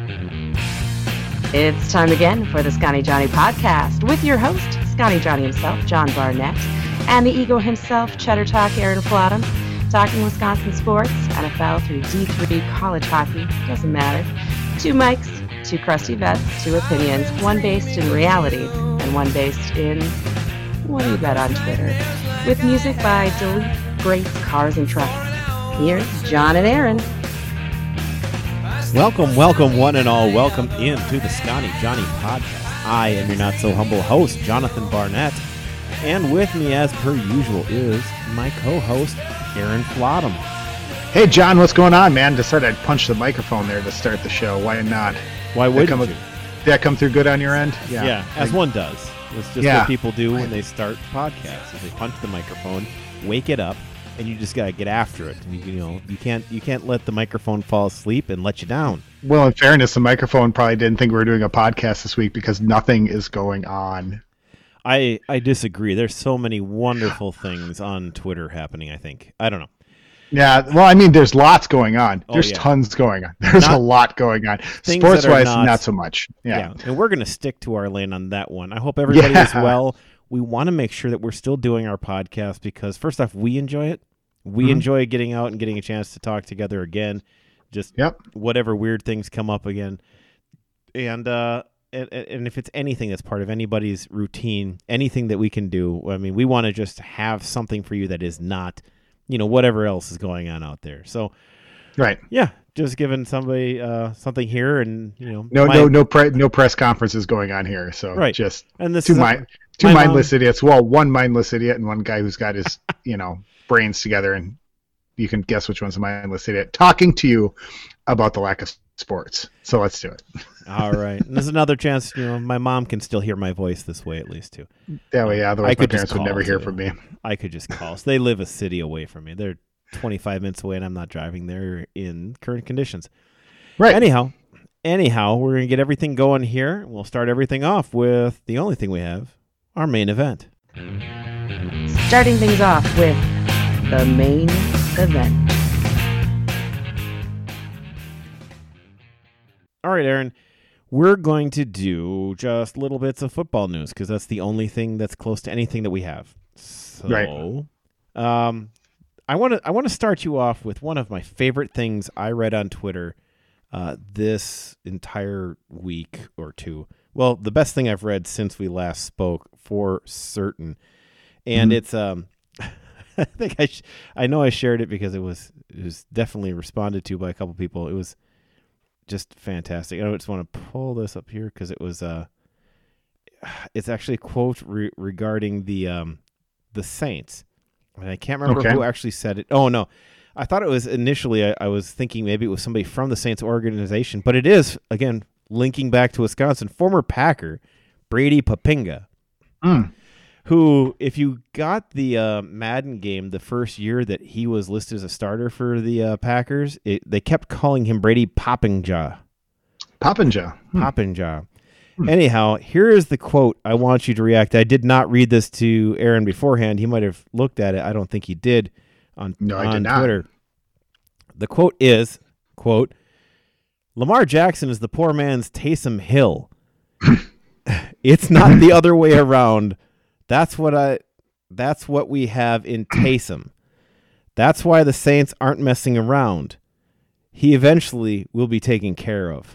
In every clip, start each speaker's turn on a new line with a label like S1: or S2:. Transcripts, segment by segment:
S1: It's time again for the Scotty Johnny podcast with your host, Scotty Johnny himself, John Barnett, and the ego himself, Cheddar Talk, Aaron Flottam, talking Wisconsin sports, NFL through D3, college hockey, doesn't matter. 2 mics, 2 crusty vets, 2 opinions, one based in reality and one based in what do you bet on Twitter, with music by Delete, Grace, Cars, and Trucks. Here's John and Aaron.
S2: Welcome, one and all. Welcome into the Scotty Johnny podcast. I am your not-so-humble host, Jonathan Barnett, and with me, as per usual, is my co-host, Aaron Flottam.
S3: Hey, John, what's going on, man? Decided I'd punch the microphone there to start the show. Why not?
S2: Why wouldn't you?
S3: Did that come through good on your end?
S2: Yeah, as one does. It's just what people do when they start podcasts. Is they punch the microphone, wake it up, and you just gotta get after it. And you can't let the microphone fall asleep and let you down.
S3: Well, in fairness, the microphone probably didn't think we were doing a podcast this week because nothing is going on.
S2: I disagree. There's so many wonderful things on Twitter happening. I don't know.
S3: Yeah, well, I mean, there's lots going on. There's tons going on. There's a lot going on. Sports-wise, not so much. Yeah,
S2: and we're going to stick to our lane on that one. I hope everybody is well. We want to make sure that we're still doing our podcast because, first off, we enjoy it. We enjoy getting out and getting a chance to talk together again. Just whatever weird things come up again. And if it's anything that's part of anybody's routine, anything that we can do, I mean, we want to just have something for you that is not, whatever else is going on out there. So, just giving somebody something here, and
S3: no press conferences going on here. So just
S2: and this
S3: two mindless idiots. Well, one mindless idiot and one guy who's got his brains together, and you can guess which one's a mindless idiot talking to you about the lack of sports. So let's do it.
S2: All right. And there's another chance, my mom can still hear my voice this way at least too.
S3: That way, otherwise my parents would never hear from me.
S2: I could just call. So they live a city away from me. They're 25 minutes away and I'm not driving there in current conditions.
S3: Right.
S2: Anyhow, we're going to get everything going here. We'll start everything off with the only thing we have, our main event.
S1: Starting things off with the main event.
S2: All right, Aaron, we're going to do just little bits of football news because that's the only thing that's close to anything that we have. So, I want to start you off with one of my favorite things I read on Twitter this entire week or two. Well, the best thing I've read since we last spoke for certain. And it's I think I know I shared it because it was definitely responded to by a couple people. It was just fantastic. I just want to pull this up here because it was it's actually a quote regarding the Saints. And I can't remember who actually said it. Oh no. I thought it was initially I was thinking maybe it was somebody from the Saints organization, but it is, again, linking back to Wisconsin, former Packer Brady Papinga. Who, if you got the Madden game the first year that he was listed as a starter for the Packers, they kept calling him Brady Papinga. Papinga. Anyhow, here is the quote I want you to react. I did not read this to Aaron beforehand. He might have looked at it. I don't think he did on Twitter. The quote is, quote, Lamar Jackson is the poor man's Taysom Hill. It's not the other way around. That's what we have in Taysom. That's why the Saints aren't messing around. He eventually will be taken care of.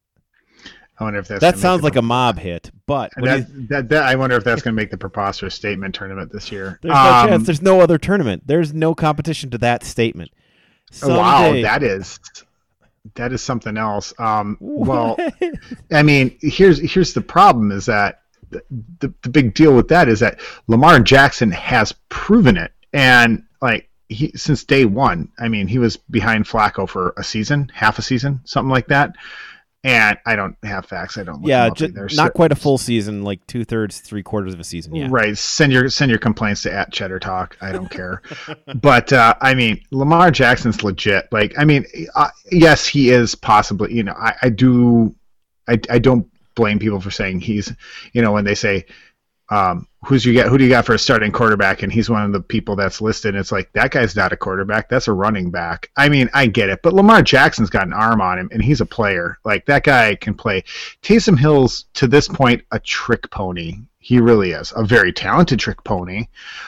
S3: I wonder if
S2: that sounds like a mob hit, but
S3: I wonder if that's going to make the preposterous statement tournament this year.
S2: There's no chance. There's no other tournament. There's no competition to that statement.
S3: Wow, that is something else. Well, I mean, here's the problem is that the big deal with that is that Lamar Jackson has proven it, and since day one. I mean, he was behind Flacco for half a season, something like that. And I don't have facts. I don't.
S2: Not quite a full season, like 2/3, 3/4 of a season. Yeah,
S3: right. Send your complaints to @Cheddar Talk. I don't care. But I mean, Lamar Jackson's legit. Yes, he is possibly. I don't blame people for saying he's. When they say who do you got for a starting quarterback? And he's one of the people that's listed. And it's like, that guy's not a quarterback. That's a running back. I mean, I get it, but Lamar Jackson's got an arm on him and he's a player. Like, that guy can play. Taysom Hill's, to this point, a trick pony. He really is a very talented trick pony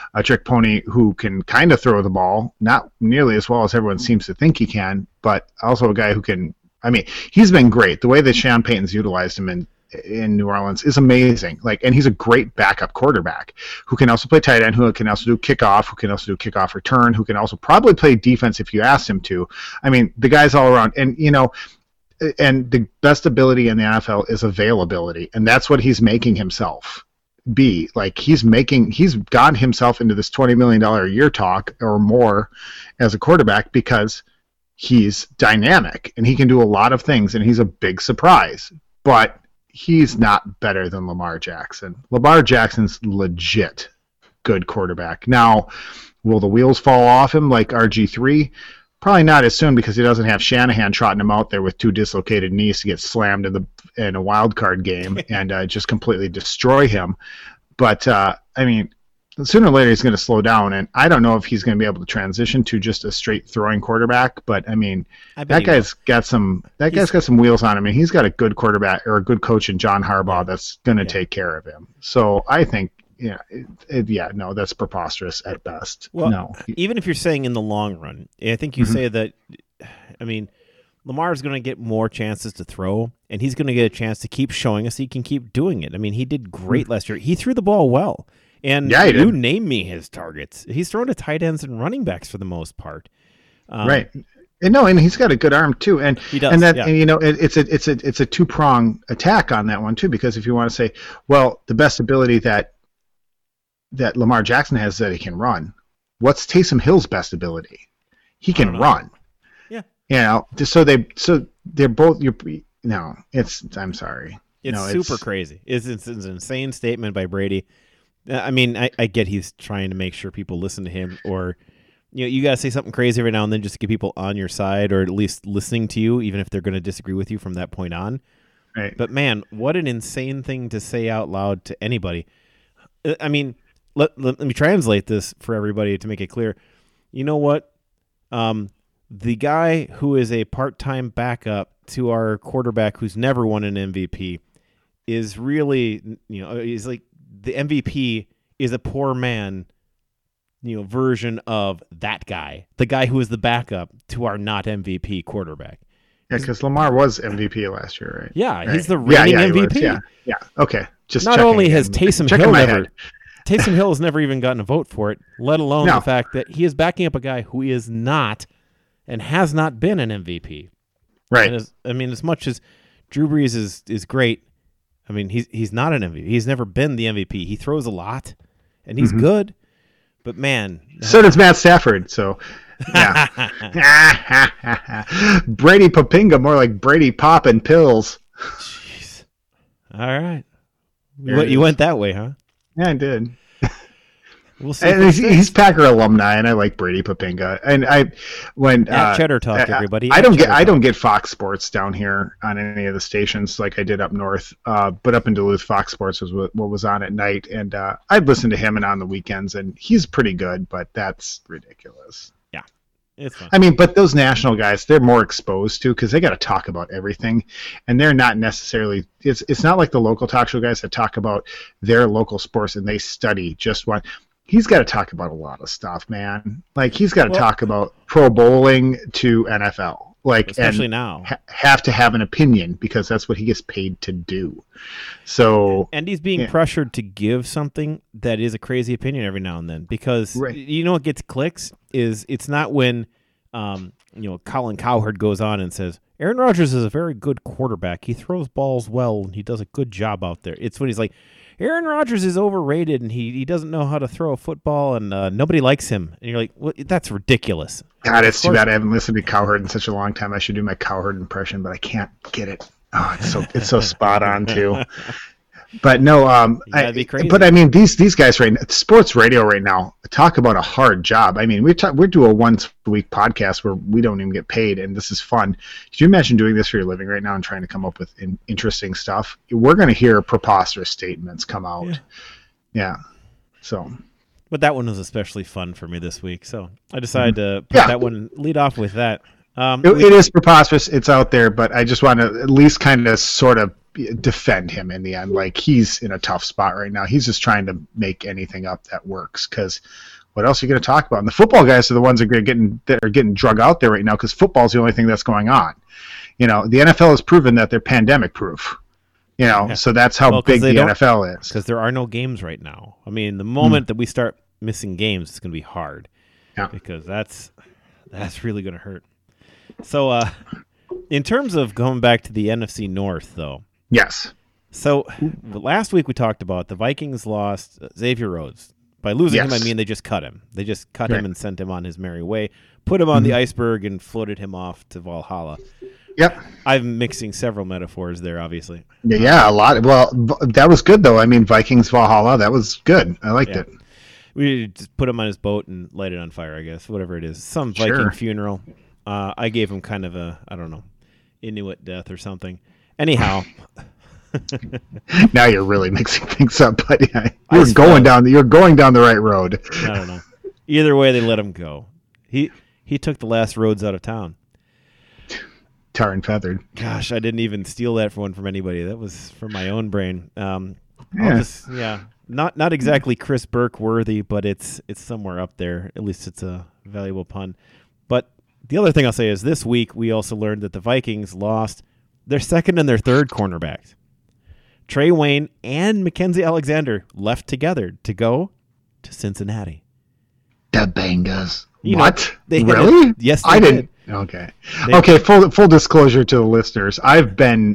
S3: who can kind of throw the ball, not nearly as well as everyone seems to think he can, but also a guy who can, I mean, he's been great. The way that Sean Payton's utilized him in New Orleans is amazing. Like, and he's a great backup quarterback who can also play tight end, who can also do kickoff, who can also do kickoff return, who can also probably play defense if you asked him to. I mean, the guy's all around. And, you know, and the best ability in the NFL is availability. And that's what he's making himself be. Like, he's got himself into this $20 million a year talk or more as a quarterback because he's dynamic and he can do a lot of things and he's a big surprise. But he's not better than Lamar Jackson. Lamar Jackson's legit good quarterback. Now, will the wheels fall off him like RG3? Probably not as soon because he doesn't have Shanahan trotting him out there with 2 dislocated knees to get slammed in a wild card game and just completely destroy him. But, I mean, sooner or later he's going to slow down, and I don't know if he's going to be able to transition to just a straight throwing quarterback. But I mean, that guy's got some wheels on him, and he's got a good quarterback or a good coach in John Harbaugh that's going to take care of him. So I think, no, that's preposterous at best.
S2: Well,
S3: no,
S2: even if you're saying in the long run, I think you say that. I mean, Lamar's going to get more chances to throw, and he's going to get a chance to keep showing us he can keep doing it. I mean, he did great last year. He threw the ball well. And you name me his targets. He's thrown to tight ends and running backs for the most part.
S3: Right. And he's got a good arm too. And
S2: he does.
S3: And you know, it's a two-prong attack on that one too, because if you want to say, well, the best ability that Lamar Jackson has is that he can run. What's Taysom Hill's best ability? He can run.
S2: Yeah.
S3: You know, so they're both I'm sorry.
S2: It's super crazy. It's an insane statement by Brady. I mean, I get he's trying to make sure people listen to him, or you got to say something crazy every now and then just to get people on your side, or at least listening to you, even if they're going to disagree with you from that point on.
S3: Right.
S2: But man, what an insane thing to say out loud to anybody. I mean, let me translate this for everybody to make it clear. You know what? The guy who is a part-time backup to our quarterback who's never won an MVP is really, he's like, the MVP is a poor man, version of that guy, the guy who is the backup to our not MVP quarterback.
S3: Yeah, because Lamar was MVP last year, right?
S2: Yeah,
S3: right.
S2: He's the reigning MVP.
S3: Yeah. Okay. Just
S2: not only has Taysom Hill has never even gotten a vote for it, let alone the fact that he is backing up a guy who is not and has not been an MVP.
S3: Right.
S2: As much as Drew Brees is great. I mean, he's not an MVP. He's never been the MVP. He throws a lot, and he's good. But, man.
S3: So does Matt Stafford, so, yeah. Brady Papinga, more like Brady popping pills.
S2: Jeez. All right. You went that way, huh?
S3: Yeah, I did.
S2: We'll see.
S3: And he's Packer alumni, and I like Brady Papinga. And
S2: at Cheddar Talk, everybody.
S3: I don't get Fox Sports down here on any of the stations like I did up north. But up in Duluth, Fox Sports was what was on at night, and I'd listen to him and on the weekends, and he's pretty good. But that's ridiculous.
S2: Yeah, it's fun.
S3: I mean, but those national guys, they're more exposed to because they got to talk about everything, and they're not necessarily. It's not like the local talk show guys that talk about their local sports and they study just one. He's got to talk about a lot of stuff, man. Like, he's got to talk about pro bowling to NFL. Like,
S2: especially now.
S3: Have to have an opinion because that's what he gets paid to do. So,
S2: and he's being pressured to give something that is a crazy opinion every now and then because what gets clicks is it's not when Colin Cowherd goes on and says Aaron Rodgers is a very good quarterback. He throws balls well and he does a good job out there. It's when he's like, Aaron Rodgers is overrated and he doesn't know how to throw a football and nobody likes him. And you're like, well, that's ridiculous.
S3: God, it's too bad I haven't listened to Cowherd in such a long time. I should do my Cowherd impression, but I can't get it. Oh, it's so spot on too. But no,
S2: be crazy.
S3: But I mean, these guys right now, sports radio right now, talk about a hard job. I mean, we do a once a week podcast where we don't even get paid, and this is fun. Could you imagine doing this for your living right now and trying to come up with interesting stuff? We're going to hear preposterous statements come out. Yeah. So.
S2: But that one was especially fun for me this week, so I decided to put that one lead off with that.
S3: It is preposterous. It's out there, but I just want to at least kind of sort of defend him in the end. Like, he's in a tough spot right now. He's just trying to make anything up that works, because what else are you going to talk about? And the football guys are the ones that are getting drug out there right now, because football is the only thing that's going on. The NFL has proven that they're pandemic proof. So that's how big the NFL is.
S2: Because there are no games right now. I mean, the moment that we start missing games, it's going to be hard.
S3: Yeah.
S2: Because that's really going to hurt. So, in terms of going back to the NFC North, though.
S3: Yes.
S2: So, last week we talked about the Vikings lost Xavier Rhodes. By losing him, I mean they just cut him. They just cut him and sent him on his merry way, put him on the iceberg, and floated him off to Valhalla.
S3: Yep.
S2: I'm mixing several metaphors there, obviously.
S3: Yeah, a lot. Well, that was good, though. I mean, Vikings Valhalla, that was good. I liked it.
S2: We just put him on his boat and light it on fire, I guess, whatever it is. Some Viking funeral. I gave him kind of a, I don't know, Inuit death or something. Anyhow.
S3: Now you're really mixing things up, but you're going down the right road.
S2: I don't know. Either way, they let him go. He took the last roads out of town.
S3: Tar and feathered.
S2: Gosh, I didn't even steal that one from anybody. That was from my own brain. Not exactly Chris Burke worthy, but it's somewhere up there. At least it's a valuable pun. But the other thing I'll say is this week we also learned that the Vikings lost their second and their third cornerbacks. Trey Wayne and Mackenzie Alexander left together to go to Cincinnati.
S3: The Bengals. What?
S2: Really? Yes,
S3: I didn't. Okay. Full disclosure to the listeners. I've been,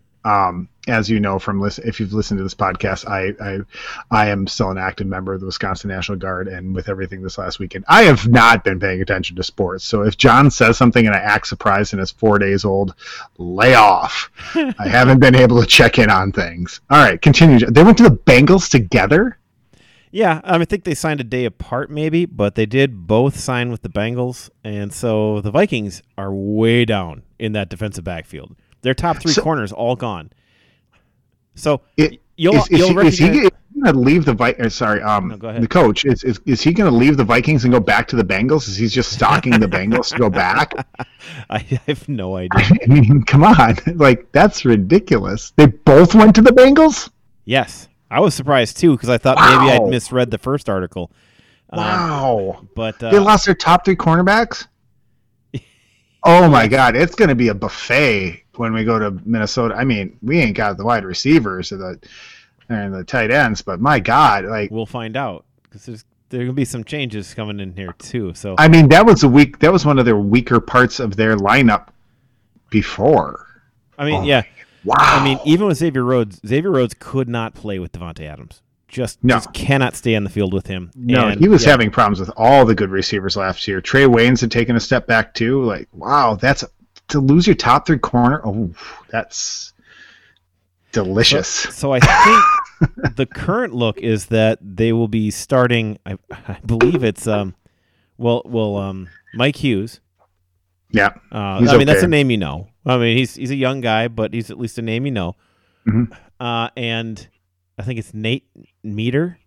S3: as you know from if you've listened to this podcast, I am still an active member of the Wisconsin National Guard, and with everything this last weekend, I have not been paying attention to sports. So if John says something and I act surprised and it's 4 days old, lay off. I haven't been able to check in on things. All right, continue. They went to the Bengals together?
S2: Yeah, I think they signed a day apart maybe, but they did both sign with the Bengals, and so the Vikings are way down in that defensive backfield. Their top three corners all gone. So is he going
S3: to leave the Vikings? Sorry,
S2: go ahead.
S3: The coach is he going to leave the Vikings and go back to the Bengals? Is he just stalking the Bengals to go back?
S2: I have no idea.
S3: I mean, come on, that's ridiculous. They both went to the Bengals?
S2: Yes. I was surprised, too, because I thought maybe I'd misread the first article.
S3: Wow.
S2: But
S3: they lost their top three cornerbacks? Oh, my God. It's going to be a buffet when we go to Minnesota. I mean, we ain't got the wide receivers and the tight ends, but my God.
S2: We'll find out, because there are going to be some changes coming in here, too. So
S3: I mean, that was one of their weaker parts of their lineup before.
S2: I mean, Wow. I mean, even with Xavier Rhodes could not play with Devontae Adams. Just cannot stay on the field with him.
S3: No, he was having problems with all the good receivers last year. Trey Waynes had taken a step back too. Wow, that's to lose your top three corner. Oh, that's delicious.
S2: So I think the current look is that they will be starting. I believe it's Mike Hughes.
S3: Yeah,
S2: that's a name you know. I mean, he's a young guy, but he's at least a name you know.
S3: Mm-hmm.
S2: And I think it's Nate Mater.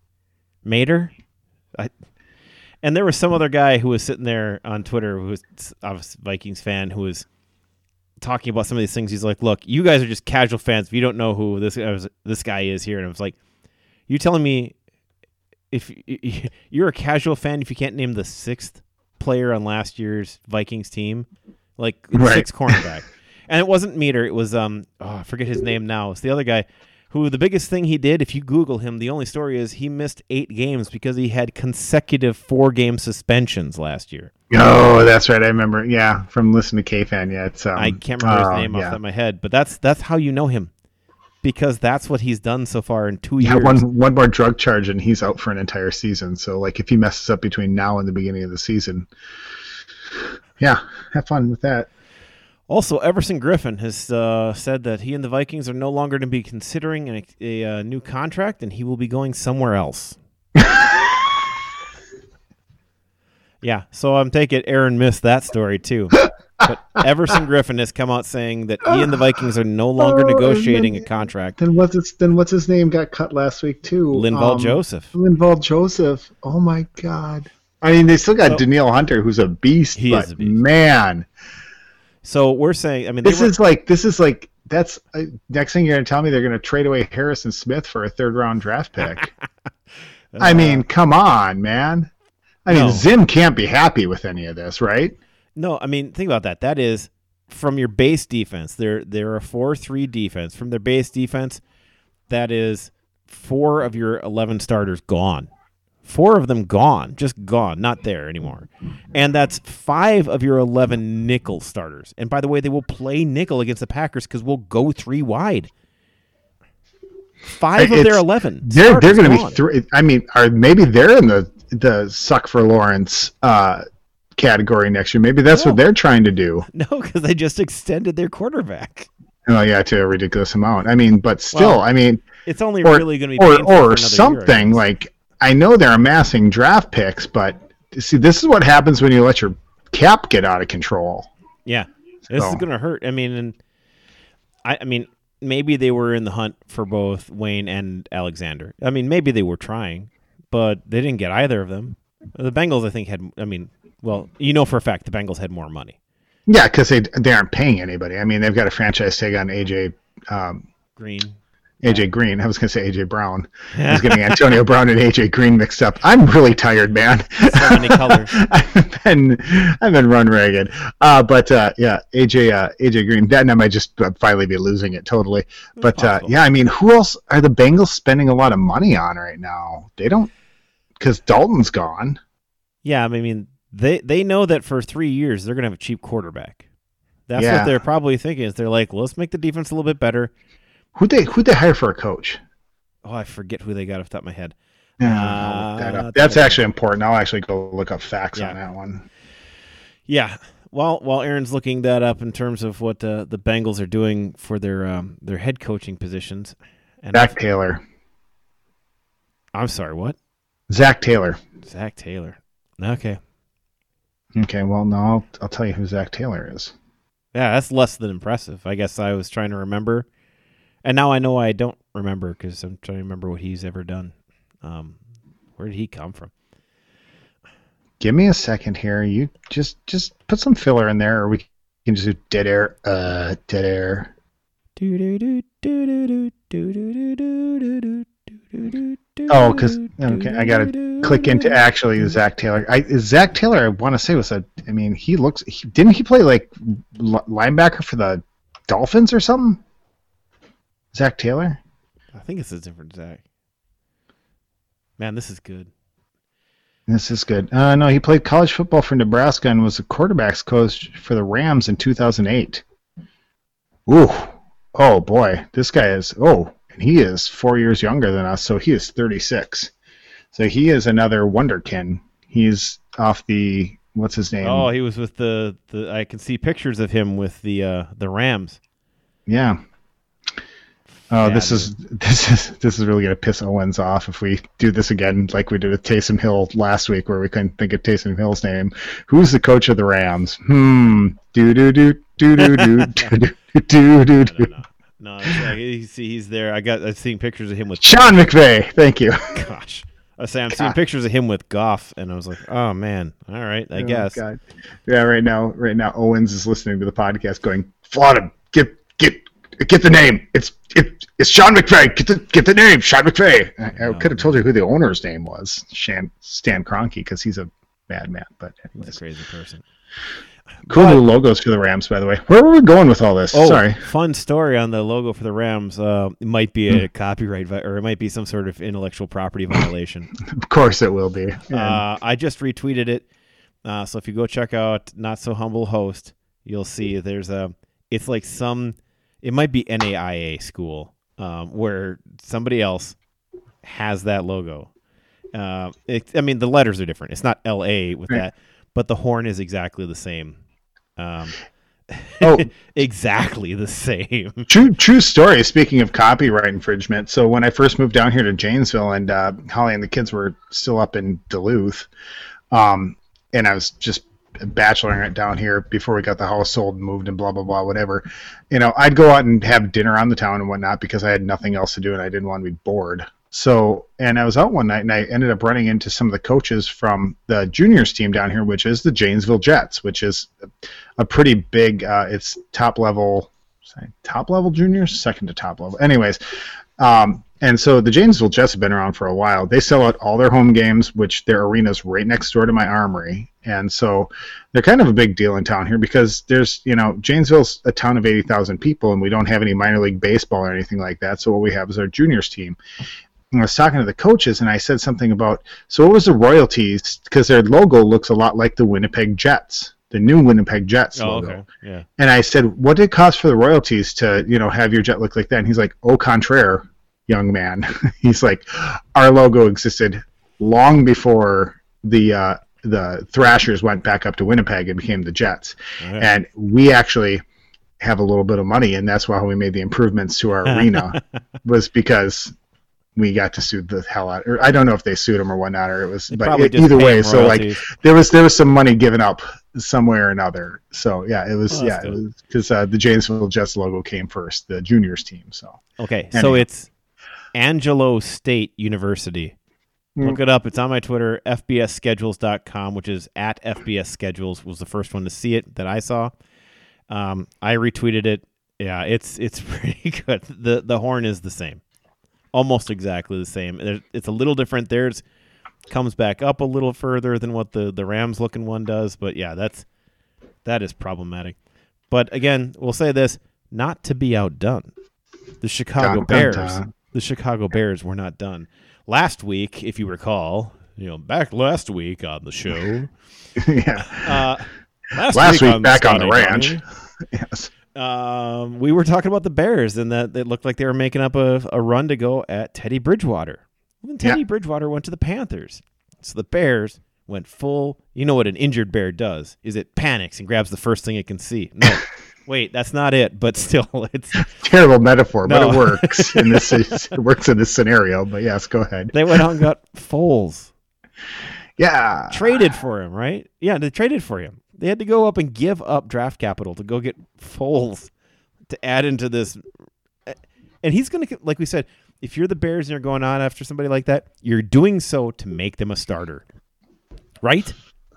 S2: And there was some other guy who was sitting there on Twitter who was obviously a Vikings fan who was talking about some of these things. He's like, look, you guys are just casual fans. If you don't know who this guy is here. And I was like, you telling me if you're a casual fan if you can't name the sixth player on last year's Vikings team? Sixth cornerback. And it wasn't Meter. It was, I forget his name now. It's the other guy who the biggest thing he did, if you Google him, the only story is he missed 8 games because he had consecutive 4-game suspensions last year.
S3: Oh, that's right. I remember. Yeah, from listening to K-Fan. Yeah, it's.
S2: I can't remember his name off the top of my head, but that's how you know him, because that's what he's done so far in 2 years.
S3: Yeah, one more drug charge and he's out for an entire season. So, if he messes up between now and the beginning of the season, yeah, have fun with that.
S2: Also, Everson Griffin has said that he and the Vikings are no longer going to be considering a new contract, and he will be going somewhere else. Yeah, so I'm taking Aaron missed that story too. But Everson Griffin has come out saying that he and the Vikings are no longer negotiating a contract.
S3: Then what's his name got cut last week too?
S2: Linval Joseph.
S3: Linval Joseph. Oh my God. I mean, they still got Danielle Hunter, who's a beast. He is a beast. Man.
S2: So we're saying, I mean,
S3: this is like that's next thing you're going to tell me they're going to trade away Harrison Smith for a 3rd round draft pick. I mean, come on, man. I mean, Zim can't be happy with any of this, right?
S2: No, I mean, think about that. That is from your base defense. They're a 4-3 defense. From their base defense, that is 4 of your 11 starters gone. 4 of them gone, just gone, not there anymore. And that's 5 of your 11 nickel starters. And by the way, they will play nickel against the Packers because we'll go 3 wide. 5 of their 11.
S3: They're going to be 3. I mean, maybe they're in the suck for Lawrence category next year. Maybe that's what they're trying to do.
S2: No, because they just extended their quarterback.
S3: Oh yeah, to a ridiculous amount. I mean, but still, I mean,
S2: it's only really going to be
S3: or something year, like. I know they're amassing draft picks, but see, this is what happens when you let your cap get out of control.
S2: Yeah, this is going to hurt. I mean, I mean, maybe they were in the hunt for both Wayne and Alexander. I mean, maybe they were trying, but they didn't get either of them. The Bengals, I think, had. I mean, well, you know for a fact the Bengals had more money.
S3: Yeah, because they aren't paying anybody. I mean, they've got a franchise tag on AJ
S2: Green.
S3: AJ Green. I was going to say AJ Brown. I was getting Antonio Brown and AJ Green mixed up. I'm really tired, man.
S2: So many colors.
S3: I've been run ragged. But yeah, AJ Green. That and I might just finally be losing it totally. But yeah, I mean, who else are the Bengals spending a lot of money on right now? They don't, because Dalton's gone.
S2: Yeah, I mean, they know that for 3 years they're going to have a cheap quarterback. That's what they're probably thinking. Is they're like, let's make the defense a little bit better.
S3: Who'd they hire for a coach?
S2: Oh, I forget who they got off the top of my head.
S3: I'll look that up. That's actually important. I'll actually go look up facts on that one.
S2: Yeah. Well, while Aaron's looking that up in terms of what the Bengals are doing for their head coaching positions. And
S3: Zach Taylor.
S2: I'm sorry, what?
S3: Zach Taylor.
S2: Zach Taylor. Okay.
S3: Okay, well, no, I'll tell you who Zach Taylor is.
S2: Yeah, that's less than impressive. I guess I was trying to remember. And now I know I don't remember because I'm trying to remember what he's ever done. Where did he come from?
S3: Give me a second here. You just put some filler in there, or we can just do dead air. Dead air. Oh, because okay, I gotta click into actually Zach Taylor. Zach Taylor, I want to say didn't he play like linebacker for the Dolphins or something? Zach Taylor?
S2: I think it's a different Zach. Man, this is good.
S3: This is good. No, he played college football for Nebraska and was a quarterbacks coach for the Rams in 2008. Ooh. Oh, boy. This guy is... Oh, and he is 4 years younger than us, so he is 36. So he is another wonderkin. He's off the... What's his name?
S2: Oh, he was with the I can see pictures of him with the Rams.
S3: Yeah. Oh, this is really gonna piss Owens off if we do this again, like we did with Taysom Hill last week, where we couldn't think of Taysom Hill's name. Who's the coach of the Rams?
S2: No, he's there. I've seen pictures of him with
S3: Sean McVay. Thank you.
S2: Gosh, I'm seeing pictures of him with Goff, and I was like, oh man, all right, I guess.
S3: God. Yeah, right now, Owens is listening to the podcast, going, "Flaugham, get the name. It's Sean McVay. Get the name, Sean McVay." I could have told you who the owner's name was, Stan Kroenke, because he's a madman. But anyways.
S2: He's a crazy person.
S3: Cool new logos for the Rams, by the way. Where were we going with all this? Sorry.
S2: Fun story on the logo for the Rams. It might be a copyright or it might be some sort of intellectual property violation.
S3: Of course it will be.
S2: I just retweeted it. So if you go check out Not So Humble Host, you'll see it's like it might be NAIA school where somebody else has that logo. The letters are different. It's not LA with that, but the horn is exactly the same. Exactly the same.
S3: True story. Speaking of copyright infringement, so when I first moved down here to Janesville, and Holly and the kids were still up in Duluth, and I was just bacheloring it down here before we got the house sold and moved and blah, blah, blah, whatever. I'd go out and have dinner on the town and whatnot because I had nothing else to do and I didn't want to be bored. So, and I was out one night and I ended up running into some of the coaches from the juniors team down here, which is the Janesville Jets, which is a pretty big, it's top level juniors, second to top level. Anyways, and so the Janesville Jets have been around for a while. They sell out all their home games, which their arena's right next door to my armory. And so they're kind of a big deal in town here because there's, Janesville's a town of 80,000 people and we don't have any minor league baseball or anything like that. So what we have is our juniors team. And I was talking to the coaches and I said something about, so what was the royalties? Because their logo looks a lot like the Winnipeg Jets, the new Winnipeg Jets logo.
S2: Okay. Yeah.
S3: And I said, what did it cost for the royalties to, have your jet look like that? And he's like, au contraire, young man. He's like, our logo existed long before the Thrashers went back up to Winnipeg and became the Jets. Okay. And we actually have a little bit of money, and that's why we made the improvements to our arena was because we got to sue the hell out. Or I don't know if they sued them or whatnot, or it was, but either way. So like there was some money given up somewhere or another. So yeah, it was it was because the Janesville Jets logo came first, the juniors team. So
S2: okay, anyway. So it's Angelo State University. Look it up. It's on my Twitter, fbsschedules.com, which is at fbsschedules was the first one to see it that I saw. I retweeted it. Yeah, it's pretty good. The horn is the same. Almost exactly the same. It's a little different. Theirs comes back up a little further than what the Rams looking one does, but yeah, that is problematic. But again, we'll say this, not to be outdone. The Chicago Bears were not done. Last week, if you recall, back last week on the show.
S3: Yeah. Last week back on the ranch. Yes.
S2: We were talking about the Bears and that it looked like they were making up a run to go at Teddy Bridgewater. When Teddy Bridgewater went to the Panthers. So the Bears went full. You know what an injured bear does? Is it panics and grabs the first thing it can see. No. Wait, that's not it, but still, it's
S3: terrible metaphor, but it works in this. It works in this scenario. But yes, go ahead.
S2: They went out and got Foles.
S3: Yeah,
S2: traded for him, right? Yeah, they traded for him. They had to go up and give up draft capital to go get Foles to add into this. And he's going to, like we said, if you're the Bears and you're going on after somebody like that, you're doing so to make them a starter, right?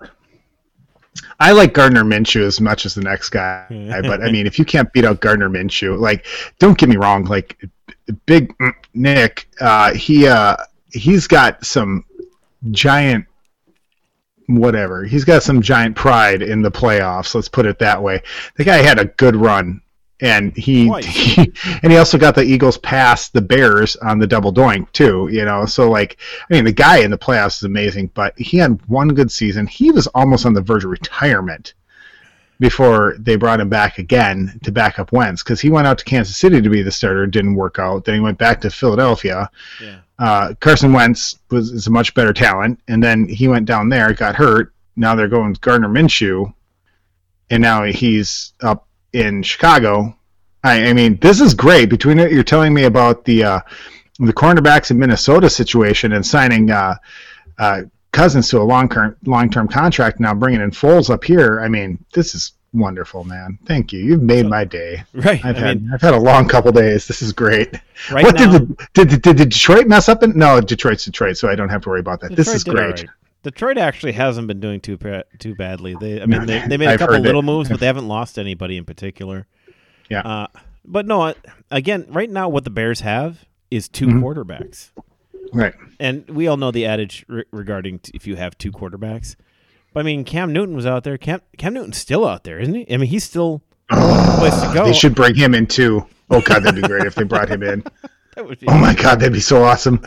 S3: I like Gardner Minshew as much as the next guy, but I mean, if you can't beat out Gardner Minshew, like, don't get me wrong, like Big Nick, he's got some giant whatever. He's got some giant pride in the playoffs. Let's put it that way. The guy had a good run, and he also got the Eagles past the Bears on the double doink too. So like, I mean, the guy in the playoffs is amazing, but he had one good season. He was almost on the verge of retirement before they brought him back again to back up Wentz because he went out to Kansas City to be the starter, didn't work out. Then he went back to Philadelphia. Yeah. Carson Wentz is a much better talent, and then he went down there, got hurt. Now they're going with Gardner Minshew, and now he's up in Chicago. I mean, this is great. Between it, you're telling me about the cornerbacks in Minnesota situation and signing Cousins to a long-term contract, now bringing in Foles up here. I mean, this is wonderful, man. Thank you. You've made my day.
S2: Right.
S3: I've had a long couple days. This is great.
S2: Right
S3: what
S2: now,
S3: did Detroit mess up? No, Detroit's Detroit, so I don't have to worry about that. This is great.
S2: Right. Detroit actually hasn't been doing too badly. They made a couple little moves, but they haven't lost anybody in particular.
S3: Yeah.
S2: But no, again, right now what the Bears have is two quarterbacks.
S3: Right.
S2: And we all know the adage regarding if you have two quarterbacks. But I mean, Cam Newton was out there. Cam Newton's still out there, isn't he? I mean, he's still a place to go.
S3: They should bring him in too. Oh God, that'd be great if they brought him in. Oh my God, that'd be so awesome.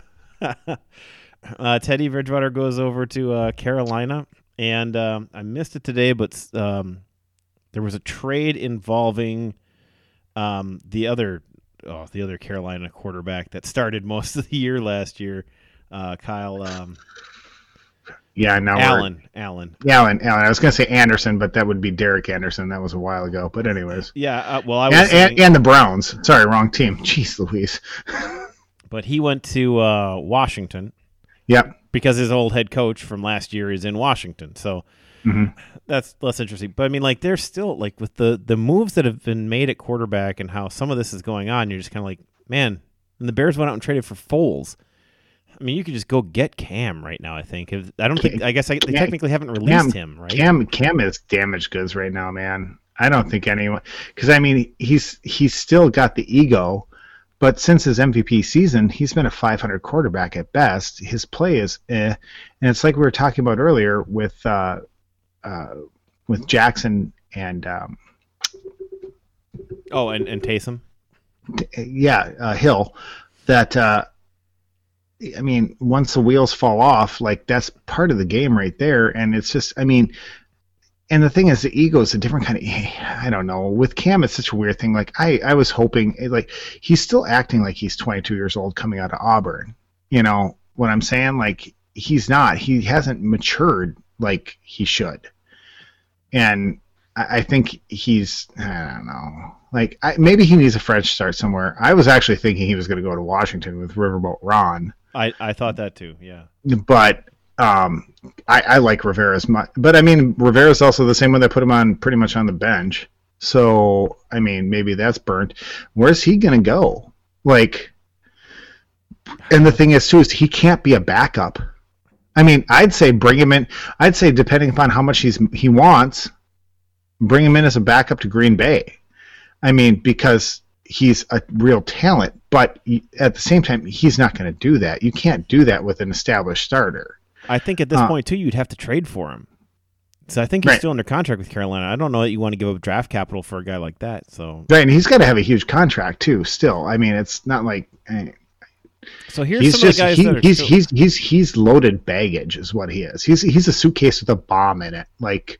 S2: Teddy Bridgewater goes over to Carolina, and I missed it today, but there was a trade involving the other Carolina quarterback that started most of the year last year, Kyle. Allen.
S3: Allen. I was going to say Anderson, but that would be Derek Anderson. That was a while ago. But anyways.
S2: Yeah. Well, I was
S3: and the Browns. Sorry, wrong team. Jeez Louise.
S2: But he went to Washington.
S3: Yep.
S2: Because his old head coach from last year is in Washington. So That's less interesting. But I mean, like, there's still, like, with the moves that have been made at quarterback and how some of this is going on, you're just kind of like, man. And the Bears went out and traded for Foles. I mean, you could just go get Cam right now. I think. I guess they technically haven't released him, right?
S3: Cam is damaged goods right now, man. I don't think anyone, because I mean, he's still got the ego, but since his MVP season, he's been a 500 quarterback at best. His play is, and it's like we were talking about earlier with Jackson and
S2: and Taysom.
S3: Hill. That I mean, once the wheels fall off, like, that's part of the game right there, and it's just, I mean. And the thing is, the ego is a different kind of, I don't know. With Cam, it's such a weird thing. Like, I was hoping, like, he's still acting like he's 22 years old coming out of Auburn. You know what I'm saying? Like, he's not. He hasn't matured like he should. And I think he's, I don't know. Like, maybe he needs a fresh start somewhere. I was actually thinking he was going to go to Washington with Riverboat Ron.
S2: I thought that too, yeah.
S3: But I like Rivera's much, but I mean, Rivera's also the same one that put him on pretty much on the bench. So, I mean, maybe that's burnt. Where's he going to go? Like, and the thing is, too, is he can't be a backup. I mean, I'd say bring him in. I'd say, depending upon how much he wants, bring him in as a backup to Green Bay. I mean, because he's a real talent, but at the same time, he's not going to do that. You can't do that with an established starter.
S2: I think at this point, too, you'd have to trade for him. So I think he's still under contract with Carolina. I don't know that you want to give up draft capital for a guy like that. So
S3: right, and he's got to have a huge contract, too, still. I mean, it's not like...
S2: So here's some of the guys that are
S3: he's loaded baggage is what he is. He's a suitcase with a bomb in it. Like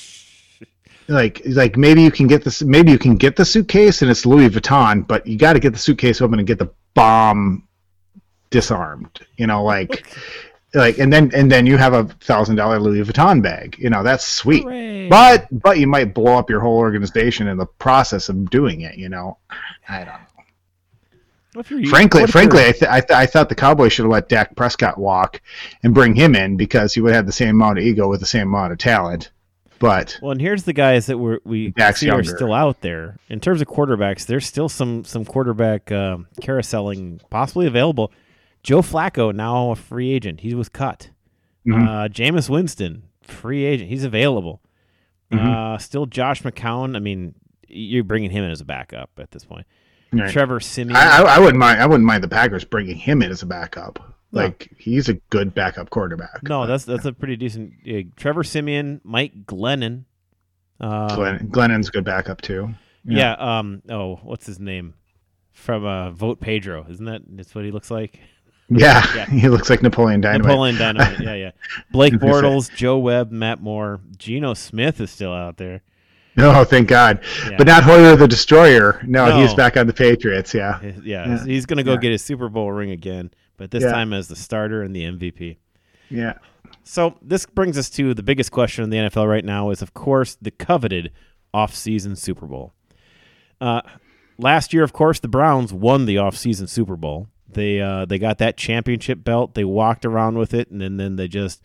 S3: maybe you can get this. Maybe you can get the suitcase and it's Louis Vuitton, but you got to get the suitcase open and get the bomb disarmed. You know, like and then you have $1,000 Louis Vuitton bag. You know, that's sweet.
S2: Hooray.
S3: But you might blow up your whole organization in the process of doing it. You know, I don't know. Frankly, I thought the Cowboys should have let Dak Prescott walk and bring him in because he would have the same amount of ego with the same amount of talent. But
S2: and here's the guys that we see are still out there in terms of quarterbacks. There's still some quarterback carouseling possibly available. Joe Flacco, now a free agent. He was cut. Jameis Winston, free agent. He's available. Still Josh McCown. I mean, you're bringing him in as a backup at this point. Right. Trevor Siemian.
S3: I wouldn't mind the Packers bringing him in as a backup. Like, he's a good backup quarterback.
S2: No, that's a pretty decent. Trevor Siemian, Mike Glennon.
S3: Glennon's a good backup too.
S2: Yeah. What's his name? From Vote Pedro, isn't that's what he looks like?
S3: Yeah. He looks like Napoleon Dynamite.
S2: Yeah. Blake Bortles, Joe Webb, Matt Moore, Geno Smith is still out there.
S3: Oh, thank God. Yeah. But not Hoyer the Destroyer. No, he's back on the Patriots, yeah.
S2: He's going to go get his Super Bowl ring again, but this time as the starter and the MVP.
S3: Yeah.
S2: So this brings us to the biggest question in the NFL right now is, of course, the coveted off-season Super Bowl. Last year, of course, the Browns won the off-season Super Bowl. They got that championship belt. They walked around with it, and then they just...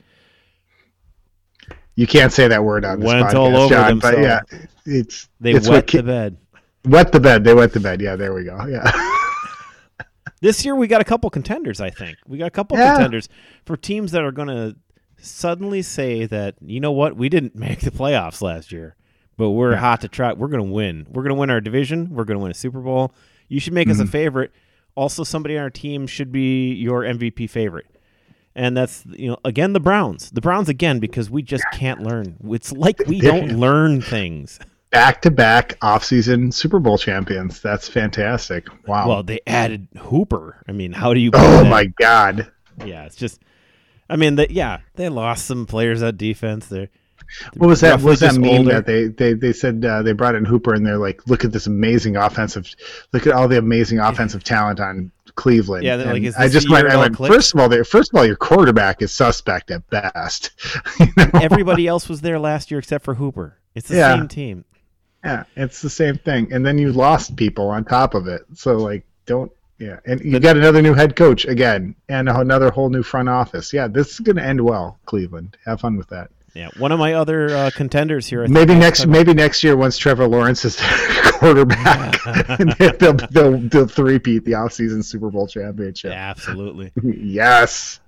S3: You can't say that word on this podcast,
S2: all over
S3: John,
S2: themselves.
S3: But yeah,
S2: they wet the bed.
S3: Wet the bed. They wet the bed. Yeah, there we go. Yeah.
S2: This year we got a couple contenders, I think. We got a couple contenders for teams that are going to suddenly say that, you know what, we didn't make the playoffs last year, but we're hot to try. We're going to win. We're going to win our division. We're going to win a Super Bowl. You should make us a favorite. Also, somebody on our team should be your MVP favorite. And that's, again, the Browns. The Browns, again, because we just can't learn. It's like we don't learn things.
S3: Back-to-back off-season Super Bowl champions. That's fantastic. Wow.
S2: Well, they added Hooper. I mean, how do you...
S3: my God.
S2: Yeah, it's just... I mean, they lost some players at defense.
S3: What was that? What was that meme that they said they brought in Hooper and they're like, look at this amazing offensive... Look at all the amazing offensive talent on Cleveland.
S2: Yeah, like,
S3: I went, first of all, your quarterback is suspect at best.
S2: Everybody else was there last year except for Hooper. It's the same team.
S3: Yeah, it's the same thing. And then you lost people on top of it. So, and you got another new head coach again and another whole new front office. Yeah, this is going to end well, Cleveland. Have fun with that.
S2: Yeah, one of my other contenders here.
S3: Maybe next year, once Trevor Lawrence is quarterback, they'll three-peat the offseason Super Bowl championship.
S2: Yeah, absolutely.
S3: Yes.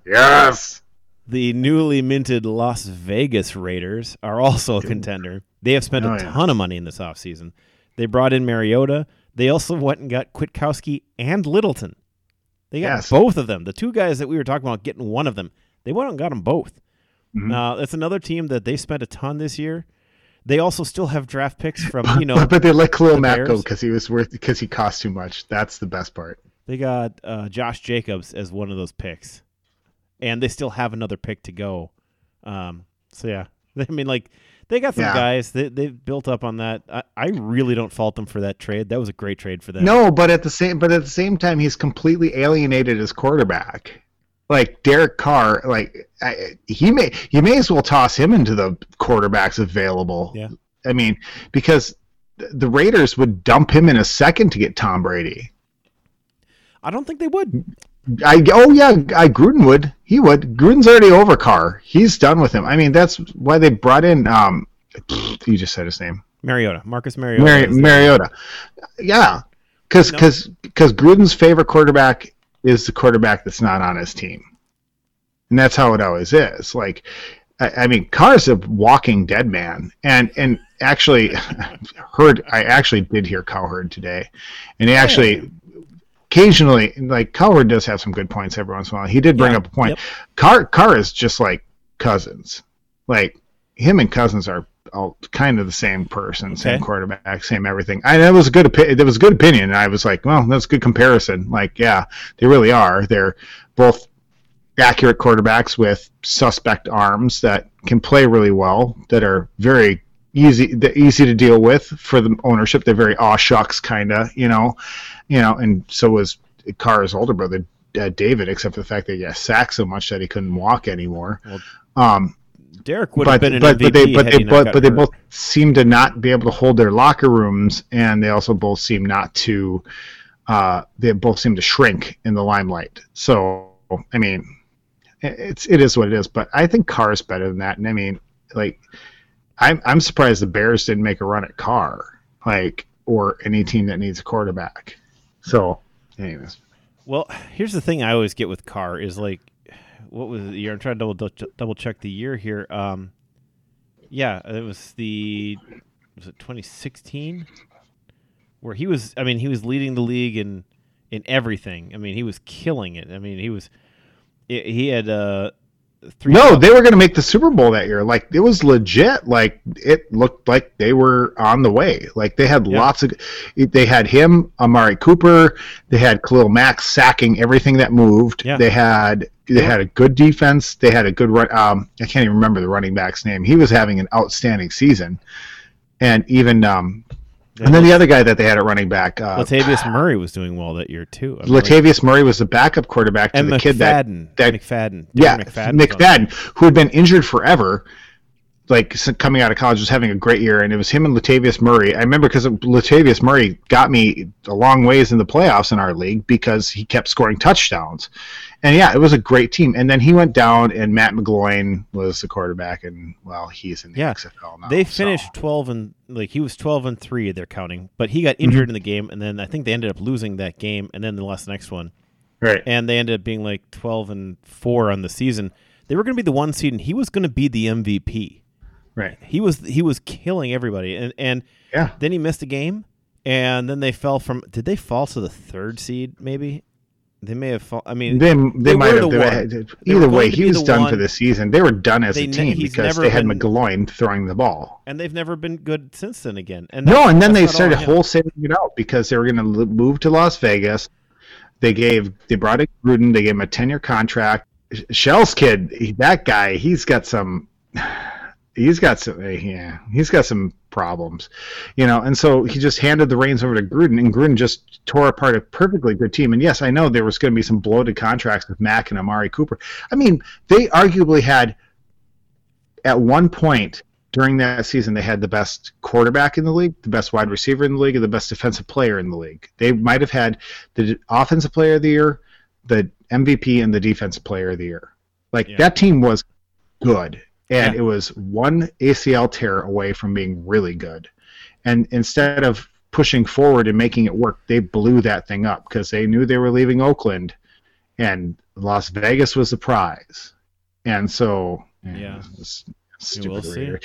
S2: The newly minted Las Vegas Raiders are also a contender. They have spent a ton of money in this offseason. They brought in Mariota. They also went and got Kwiatkowski and Littleton. They got both of them. The two guys that we were talking about getting one of them, they went and got them both. Mm-hmm. That's another team that they spent a ton this year. They also still have draft picks from,
S3: but they let Khalil Mack go because he cost too much. That's the best part.
S2: They got Josh Jacobs as one of those picks, and they still have another pick to go. So yeah, I mean, like, they got some guys. They've built up on that. I really don't fault them for that trade. That was a great trade for them.
S3: No, but at the same time, he's completely alienated his quarterback. Like Derek Carr, you may as well toss him into the quarterbacks available.
S2: Yeah.
S3: I mean, because the Raiders would dump him in a second to get Tom Brady.
S2: I don't think they would.
S3: Gruden would. He would. Gruden's already over Carr. He's done with him. I mean, that's why they brought in. You just said his name.
S2: Marcus Mariota.
S3: Mariota. Yeah, because Gruden's favorite quarterback is the quarterback that's not on his team. And that's how it always is. Like, I mean, Carr's a walking dead man. And actually, I actually did hear Cowherd today. And he actually, occasionally, like, Cowherd does have some good points every once in a while. He did bring up a point. Yep. Carr is just like Cousins. Like, him and Cousins are all kind of the same person, same quarterback, same everything. It was a good opinion. And I was like, well, that's a good comparison. Like, yeah, they really are. They're both accurate quarterbacks with suspect arms that can play really well, that are very easy to deal with for the ownership. They're very aw shucks kind of, and so was Carr's older brother, David, except for the fact that he got sacked so much that he couldn't walk anymore.
S2: Well, Derek would have been an MVP.
S3: But they both seem to not be able to hold their locker rooms, and they also both seem not to. They both seem to shrink in the limelight. So I mean, it is what it is. But I think Carr is better than that. And I mean, like, I'm surprised the Bears didn't make a run at Carr, like, or any team that needs a quarterback. So, anyways.
S2: Well, here's the thing I always get with Carr is, like, what was the year? I'm trying to double check the year here. It was it 2016 where he was leading the league in everything. I mean, he was killing it. I mean, he had
S3: No, they were going to make the Super Bowl that year. Like, it was legit. Like, it looked like they were on the way. Like, they had lots of. They had him, Amari Cooper. They had Khalil Mack sacking everything that moved. Yeah. They had a good defense. They had a good run. I can't even remember the running back's name. He was having an outstanding season, and even. And then the other guy that they had at running back,
S2: Latavius Murray was doing well that year too.
S3: Latavius Murray was the backup quarterback to the kid
S2: McFadden.
S3: Yeah, McFadden, who had been injured forever, like coming out of college, was having a great year, and it was him and Latavius Murray. I remember because Latavius Murray got me a long ways in the playoffs in our league because he kept scoring touchdowns. And yeah, it was a great team. And then he went down, and Matt McGloin was the quarterback, and well, he's in the XFL now.
S2: They finished 12 and he was 12-3. They're counting, but he got injured in the game, and then I think they ended up losing that game, and then they lost the next one.
S3: Right.
S2: And they ended up being like 12-4 on the season. They were going to be the 1 seed, and he was going to be the MVP.
S3: Right.
S2: He was killing everybody, and then he missed a game, and then they fell from. Did they fall to the 3rd seed? Maybe. They may have fallen. I mean,
S3: they might have. Either way, he was done for the season. They were done as a team because they had McGloin throwing the ball,
S2: and they've never been good since then. Again,
S3: and then they started wholesaling it out because they were going to move to Las Vegas. They brought in Gruden. They gave him a 10-year contract. Shell's kid, that guy, he's got some problems, and so he just handed the reins over to Gruden, and Gruden just tore apart a perfectly good team. And yes, I know there was going to be some bloated contracts with Mack and Amari Cooper. I mean, they arguably had, at one point during that season, they had the best quarterback in the league, the best wide receiver in the league, and the best defensive player in the league. They might have had the offensive player of the year, the MVP, and the defensive player of the year. That team was good. and it was one ACL tear away from being really good. And instead of pushing forward and making it work, they blew that thing up because they knew they were leaving Oakland, and Las Vegas was the prize. And so, stupid Raiders.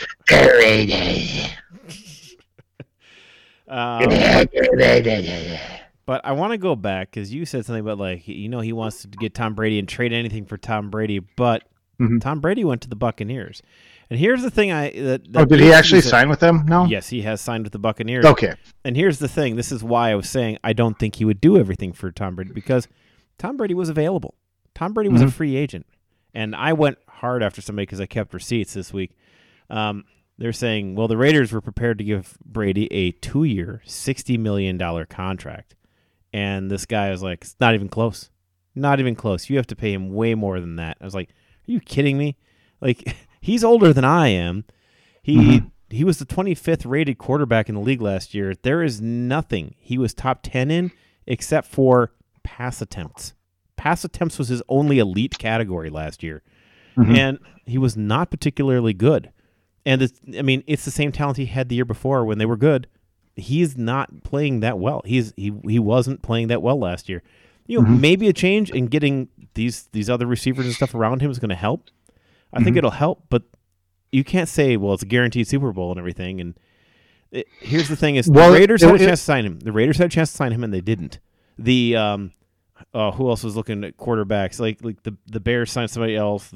S2: But I want to go back because you said something about he wants to get Tom Brady and trade anything for Tom Brady, but Tom Brady went to the Buccaneers. And here's the thing:
S3: did he actually sign with them? No.
S2: Yes, he has signed with the Buccaneers.
S3: Okay.
S2: And here's the thing: this is why I was saying I don't think he would do everything for Tom Brady, because Tom Brady was available. Tom Brady was a free agent, and I went hard after somebody because I kept receipts this week. They're saying, well, the Raiders were prepared to give Brady a 2-year, $60 million contract. And this guy was like, it's not even close. Not even close. You have to pay him way more than that. I was like, are you kidding me? Like, he's older than I am. He was the 25th rated quarterback in the league last year. There is nothing he was top 10 in except for pass attempts. Pass attempts was his only elite category last year. And he was not particularly good. And it's the same talent he had the year before when they were good. He's not playing that well. He wasn't playing that well last year. Maybe a change in getting these other receivers and stuff around him is going to help. I think it'll help, but you can't say, well, it's a guaranteed Super Bowl and everything. And here's the thing: the Raiders had a chance to sign him. The Raiders had a chance to sign him, and they didn't. The who else was looking at quarterbacks? Like the Bears signed somebody else.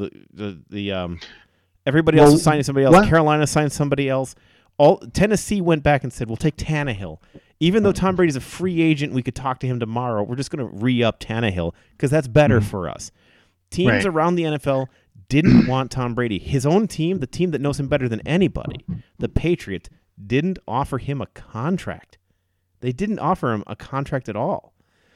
S2: Everybody else was signing somebody else. What? Carolina signed somebody else. Tennessee went back and said, we'll take Tannehill. Even though Tom Brady's a free agent, we could talk to him tomorrow. We're just going to re-up Tannehill because that's better for us. Teams around the NFL didn't want Tom Brady. His own team, the team that knows him better than anybody, the Patriots, didn't offer him a contract. They didn't offer him a contract at all.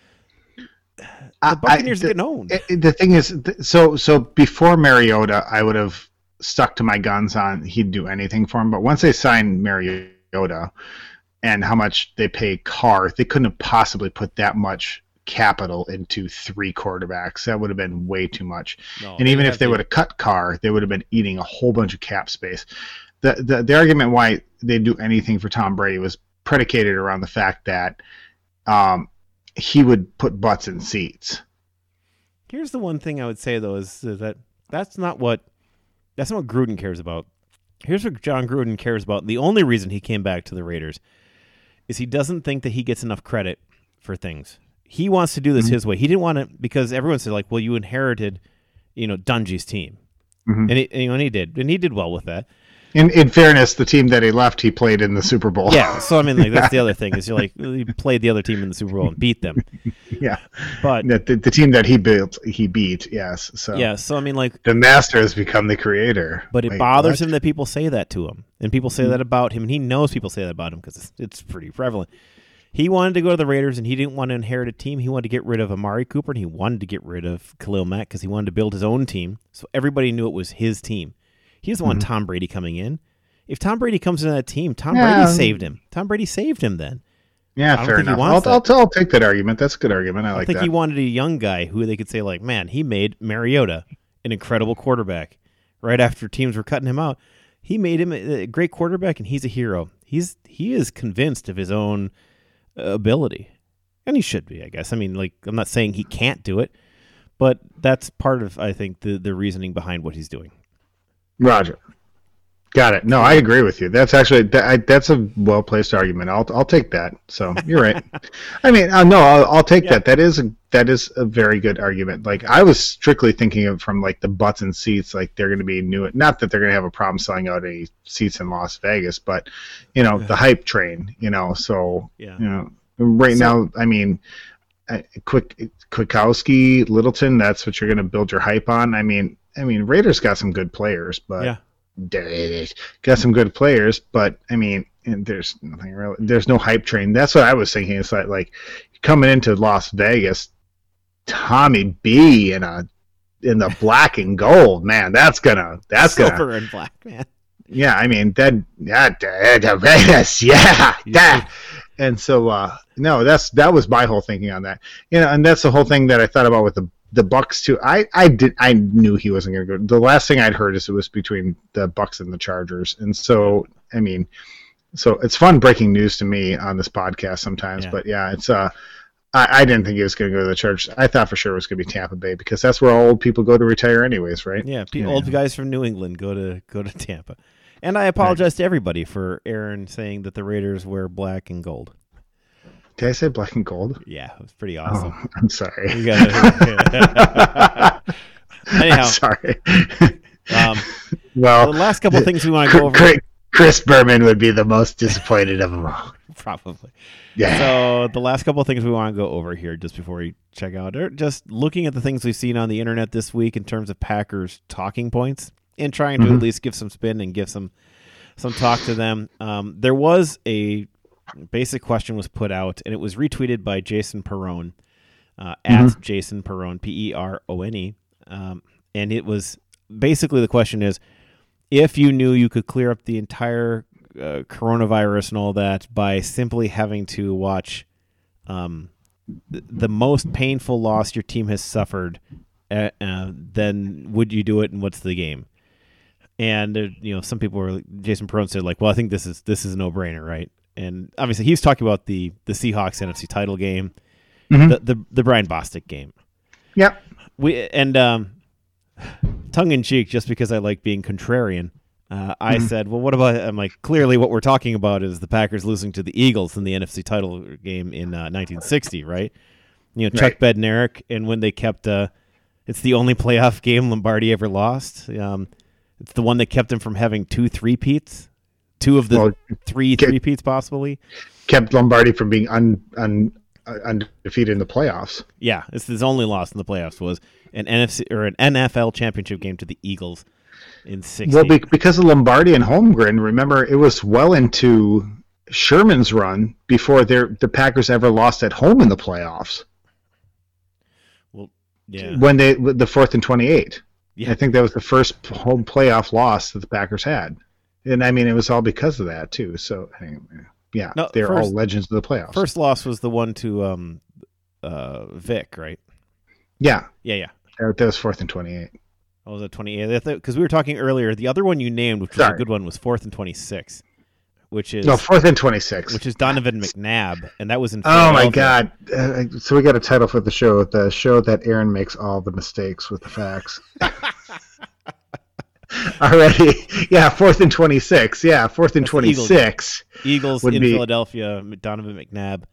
S2: The Buccaneers are getting owned.
S3: The thing is, so before Mariota, I would have stuck to my guns on he'd do anything for him. But once they signed Mariota and how much they pay Carr, they couldn't have possibly put that much capital into 3 quarterbacks. That would have been way too much. No, and even if they would have cut Carr, they would have been eating a whole bunch of cap space. The argument why they'd do anything for Tom Brady was predicated around the fact that he would put butts in seats.
S2: Here's the one thing I would say, though, is that that's not what Gruden cares about. Here's what John Gruden cares about. The only reason he came back to the Raiders is he doesn't think that he gets enough credit for things. He wants to do this his way. He didn't want to, because everyone said, like, well, you inherited, Dungy's team. And he did. And he did well with that.
S3: In fairness, the team that he left, he played in the Super Bowl.
S2: Yeah, so that's the other thing is he played the other team in the Super Bowl and beat them.
S3: Yeah,
S2: but
S3: the team that he built, he beat. Yes, so the master has become the creator.
S2: But it bothers him that people say that to him, and people say that about him, and he knows people say that about him because it's pretty prevalent. He wanted to go to the Raiders, and he didn't want to inherit a team. He wanted to get rid of Amari Cooper, and he wanted to get rid of Khalil Mack because he wanted to build his own team. So everybody knew it was his team. He doesn't want Tom Brady coming in. If Tom Brady comes into that team, Brady saved him. Tom Brady saved him then.
S3: Yeah, fair enough. I'll take that argument. That's a good argument. I like that.
S2: I think he wanted a young guy who they could say, like, man, he made Mariota an incredible quarterback. Right after teams were cutting him out, he made him a great quarterback, and he's a hero. He is convinced of his own ability, and he should be, I guess. I mean, like, I'm not saying he can't do it, but that's part of, I think, the reasoning behind what he's doing.
S3: Roger. Got it. No, I agree with you. That's actually that's a well-placed argument. I'll take that. So you're right. I mean, no, I'll take that. That is a very good argument. Like, I was strictly thinking of from like the butts and seats. Like, they're going to be new. Not that they're going to have a problem selling out any seats in Las Vegas, but the hype train. So right now, I mean, Kwiatkowski, Littleton. That's what you're going to build your hype on. I mean, Raiders got some good players, but. Yeah. Got some good players, but I mean, there's nothing really. There's no hype train. That's what I was thinking. It's like coming into Las Vegas, Tommy B in the black and gold, man. That's
S2: silver and black, man.
S3: Yeah, I mean Vegas, yeah. And so no, that was my whole thinking on that. And that's the whole thing that I thought about with the Bucks too. I knew he wasn't going to go. The last thing I'd heard is it was between the Bucks and the Chargers, and so I mean, so it's fun breaking news to me on this podcast sometimes. But yeah, it's I didn't think he was going to go to the Chargers. I thought for sure it was going to be Tampa Bay because that's where old people go to retire anyways, right?
S2: Yeah, old guys from New England go to Tampa. And I apologize to everybody for Aaron saying that the Raiders wear black and gold.
S3: Did I say black and gold?
S2: Yeah, it was pretty awesome.
S3: Oh, I'm sorry.
S2: Anyhow,
S3: I'm sorry.
S2: Well, the last couple of things we want to go over.
S3: Chris Berman would be the most disappointed of them all.
S2: Probably.
S3: Yeah.
S2: So the last couple of things we want to go over here just before we check out are just looking at the things we've seen on the internet this week in terms of Packers talking points and trying to at least give some spin and give some talk to them. There was a basic question was put out, and it was retweeted by Jason Perrone, at Jason Perrone, Perone. And it was basically the question is, if you knew you could clear up the entire coronavirus and all that by simply having to watch the most painful loss your team has suffered, then would you do it, and what's the game? And some people were, Jason Perrone said, like, well, I think this is a no-brainer, right? And obviously he's talking about the Seahawks NFC title game, the Brian Bostic game.
S3: Yep.
S2: Tongue in cheek, just because I like being contrarian, I said, well, what about, I'm like, clearly what we're talking about is the Packers losing to the Eagles in the NFC title game in 1960, right? Chuck Bednarik, and when they kept, it's the only playoff game Lombardi ever lost. It's the one that kept him from having 2 three-peats, 2 of the 3 three-peats possibly. Kept
S3: Lombardi from being undefeated in the playoffs.
S2: Yeah, it's his only loss in the playoffs was an NFC or an NFL championship game to the Eagles in 60.
S3: Well, because of Lombardi and Holmgren, remember it was well into Sherman's run before the Packers ever lost at home in the playoffs.
S2: Well, yeah,
S3: when the 4th and 28.
S2: Yeah.
S3: I think that was the first home playoff loss that the Packers had, and I mean it was all because of that too. So yeah, they're all legends of the playoffs.
S2: First loss was the one to Vic, right?
S3: Yeah.
S2: That
S3: was 4th and 28.
S2: Oh, was it 28? Because we were talking earlier, the other one you named, which was a good one, was 4th and 26, which is
S3: 4th and 26,
S2: which is Donovan McNabb, and that was in.
S3: Oh my God! So we got a title for the show that Aaron makes all the mistakes with the facts. Already, yeah, 4th and 26, yeah, 4th and 26.
S2: Eagles in Philadelphia, Donovan McNabb.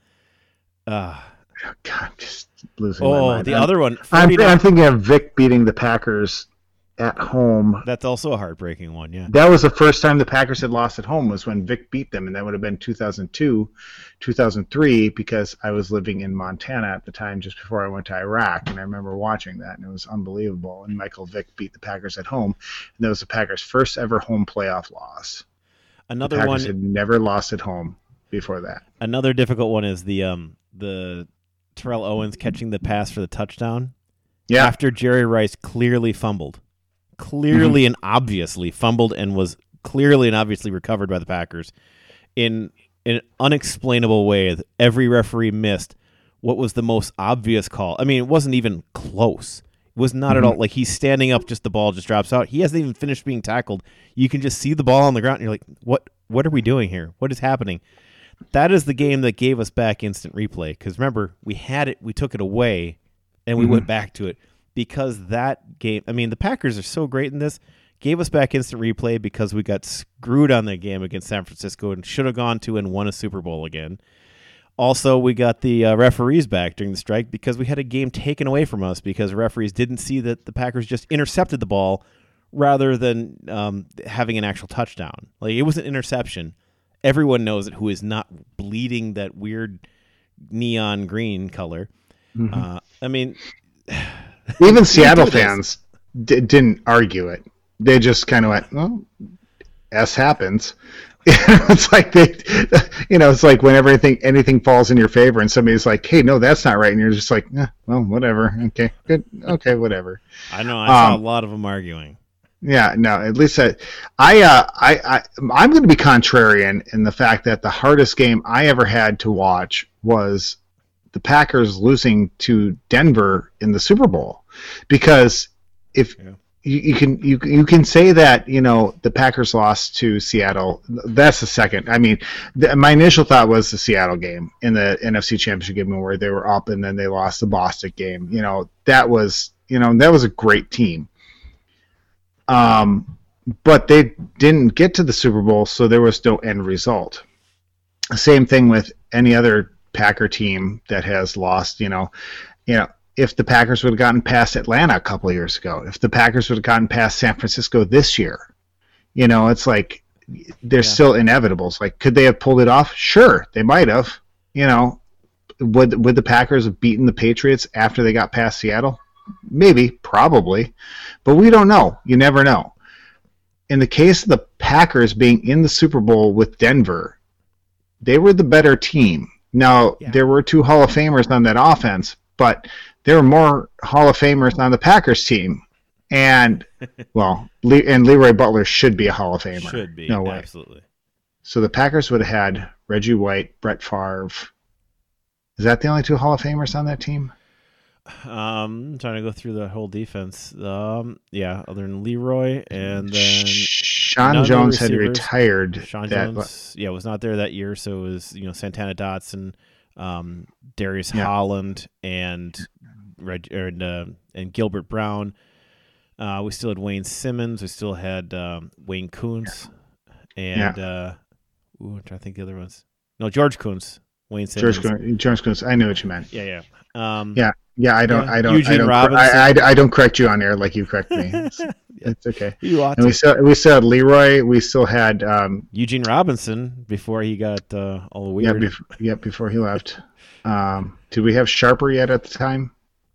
S3: Oh God, I'm just losing my mind.
S2: The other one.
S3: I'm thinking of Vic beating the Packers at home.
S2: That's also a heartbreaking one, yeah.
S3: That was the first time the Packers had lost at home was when Vic beat them, and that would have been 2002, 2003, because I was living in Montana at the time just before I went to Iraq, and I remember watching that, and it was unbelievable. And Michael Vick beat the Packers at home, and that was the Packers' first ever home playoff loss. The Packers had never lost at home before that.
S2: Another difficult one is the Terrell Owens catching the pass for the touchdown.
S3: Yeah.
S2: After Jerry Rice clearly fumbled. And obviously fumbled and was clearly and obviously recovered by the Packers in an unexplainable way. Every referee missed what was the most obvious call. I mean, it wasn't even close. It was not at all. Like, he's standing up, just the ball just drops out. He hasn't even finished being tackled. You can just see the ball on the ground, and you're like, what are we doing here? What is happening? That is the game that gave us back instant replay. Because remember, we had it, we took it away, and we went back to it. Because that game, I mean, the Packers are so great in this, gave us back instant replay because we got screwed on that game against San Francisco and should have gone to and won a Super Bowl again. Also, we got the referees back during the strike because we had a game taken away from us because referees didn't see that the Packers just intercepted the ball rather than having an actual touchdown. Like, it was an interception. Everyone knows it who is not bleeding that weird neon green color. I mean...
S3: Even Seattle fans didn't argue it. They just kind of went, well, S happens. It's like it's like whenever anything falls in your favor and somebody's like, hey, no, that's not right. And you're just like, well, whatever. Okay, good. Okay, whatever.
S2: I know. I saw a lot of them arguing.
S3: Yeah, no, at least I'm going to be contrarian in the fact that the hardest game I ever had to watch was the Packers losing to Denver in the Super Bowl. because if you can say that, the Packers lost to Seattle. That's the second. I mean, my initial thought was the Seattle game in the NFC Championship game where they were up and then they lost the Boston game. That was a great team. But they didn't get to the Super Bowl, so there was no end result. Same thing with any other Packer team that has lost. If the Packers would have gotten past Atlanta a couple of years ago, if the Packers would have gotten past San Francisco this year, it's like they're still inevitables. Like, could they have pulled it off? Sure, they might have. Would the Packers have beaten the Patriots after they got past Seattle? Maybe, probably, but we don't know. You never know. In the case of the Packers being in the Super Bowl with Denver, they were the better team. Now, there were 2 Hall of Famers on that offense, but there were more Hall of Famers on the Packers team. And, Leroy Butler should be a Hall of Famer.
S2: Should be,
S3: no way.
S2: Absolutely.
S3: So the Packers would have had Reggie White, Brett Favre. Is that the only 2 Hall of Famers on that team?
S2: I'm trying to go through the whole defense. Other than Leroy, and then
S3: Sean Jones had retired.
S2: Sean Jones, was not there that year, so it was Santana Dotson, Darius Holland, and Gilbert Brown. We still had Wayne Simmons. We still had Wayne Kuntz, and I'm trying to think the other ones. No, George Kuntz. Wayne Simmons.
S3: George Kuntz. I knew what you meant.
S2: Yeah.
S3: I don't.
S2: Eugene Robinson.
S3: I don't correct you on air like you correct me. It's okay.
S2: You ought
S3: and we still had Leroy. We still had
S2: Eugene Robinson before he got all the weird.
S3: Before he left. Did we have Sharper yet at the time?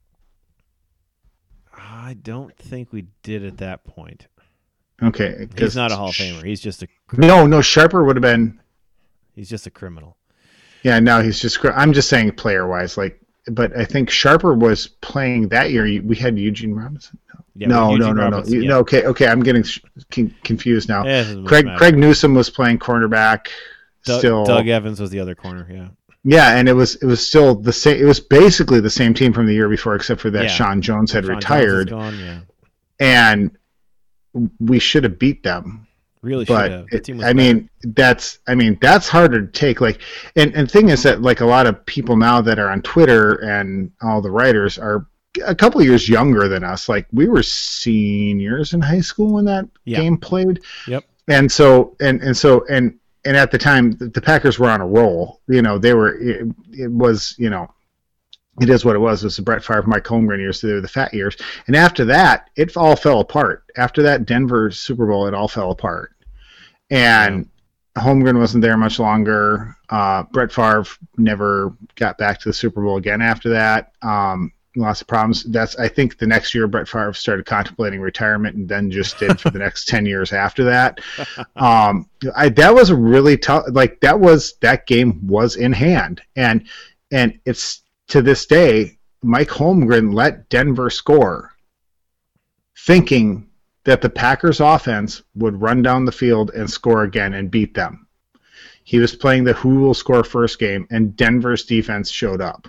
S2: I don't think we did at that point.
S3: Okay,
S2: he's not a Hall of Famer. He's just a
S3: no. Sharper would have been.
S2: He's just a criminal.
S3: Yeah, no, he's just. I'm just saying player wise, like. But I think Sharper was playing that year. We had Eugene Robinson. No. Okay, I'm getting confused now. Craig Newsome was playing cornerback.
S2: Doug Evans was the other corner. Yeah.
S3: Yeah, and it was still the same. It was basically the same team from the year before, except for that Sean Jones had retired.
S2: Jones is gone,
S3: and we should have beat them.
S2: Really should have.
S3: That's harder to take. Like, and thing is that like a lot of people now that are on Twitter and all the writers are a couple of years younger than us. Like, we were seniors in high school when that game played.
S2: Yep.
S3: And so and at the time the Packers were on a roll. They were. It was. It is what it was. It was the Brett Favre, Mike Holmgren years. They were the fat years. And after that, it all fell apart. After that Denver Super Bowl, it all fell apart. And Holmgren wasn't there much longer. Brett Favre never got back to the Super Bowl again after that. Lots of problems. I think the next year Brett Favre started contemplating retirement and then just did for the next 10 years after that. That was a really tough, that game was in hand. And it's, to this day, Mike Holmgren let Denver score, thinking that the Packers offense would run down the field and score again and beat them. He was playing the who will score first game, and Denver's defense showed up.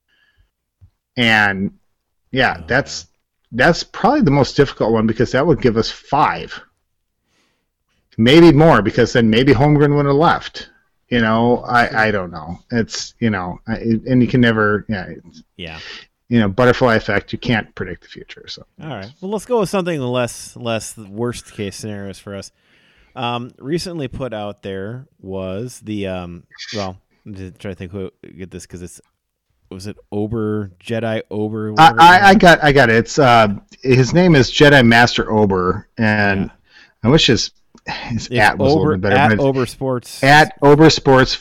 S3: And that's probably the most difficult one, because that would give us 5, maybe more, because then maybe Holmgren would have left. I don't know. It's, and you can never, butterfly effect. You can't predict the future. So,
S2: all right. Well, let's go with something less worst case scenarios for us. Recently put out there was the, I'm trying to think who get this, because was it Ober, Jedi Ober?
S3: I got it. It's, his name is Jedi Master Ober, and I wish his at was a little bit better.
S2: At Ober Sports.
S3: At Ober Sports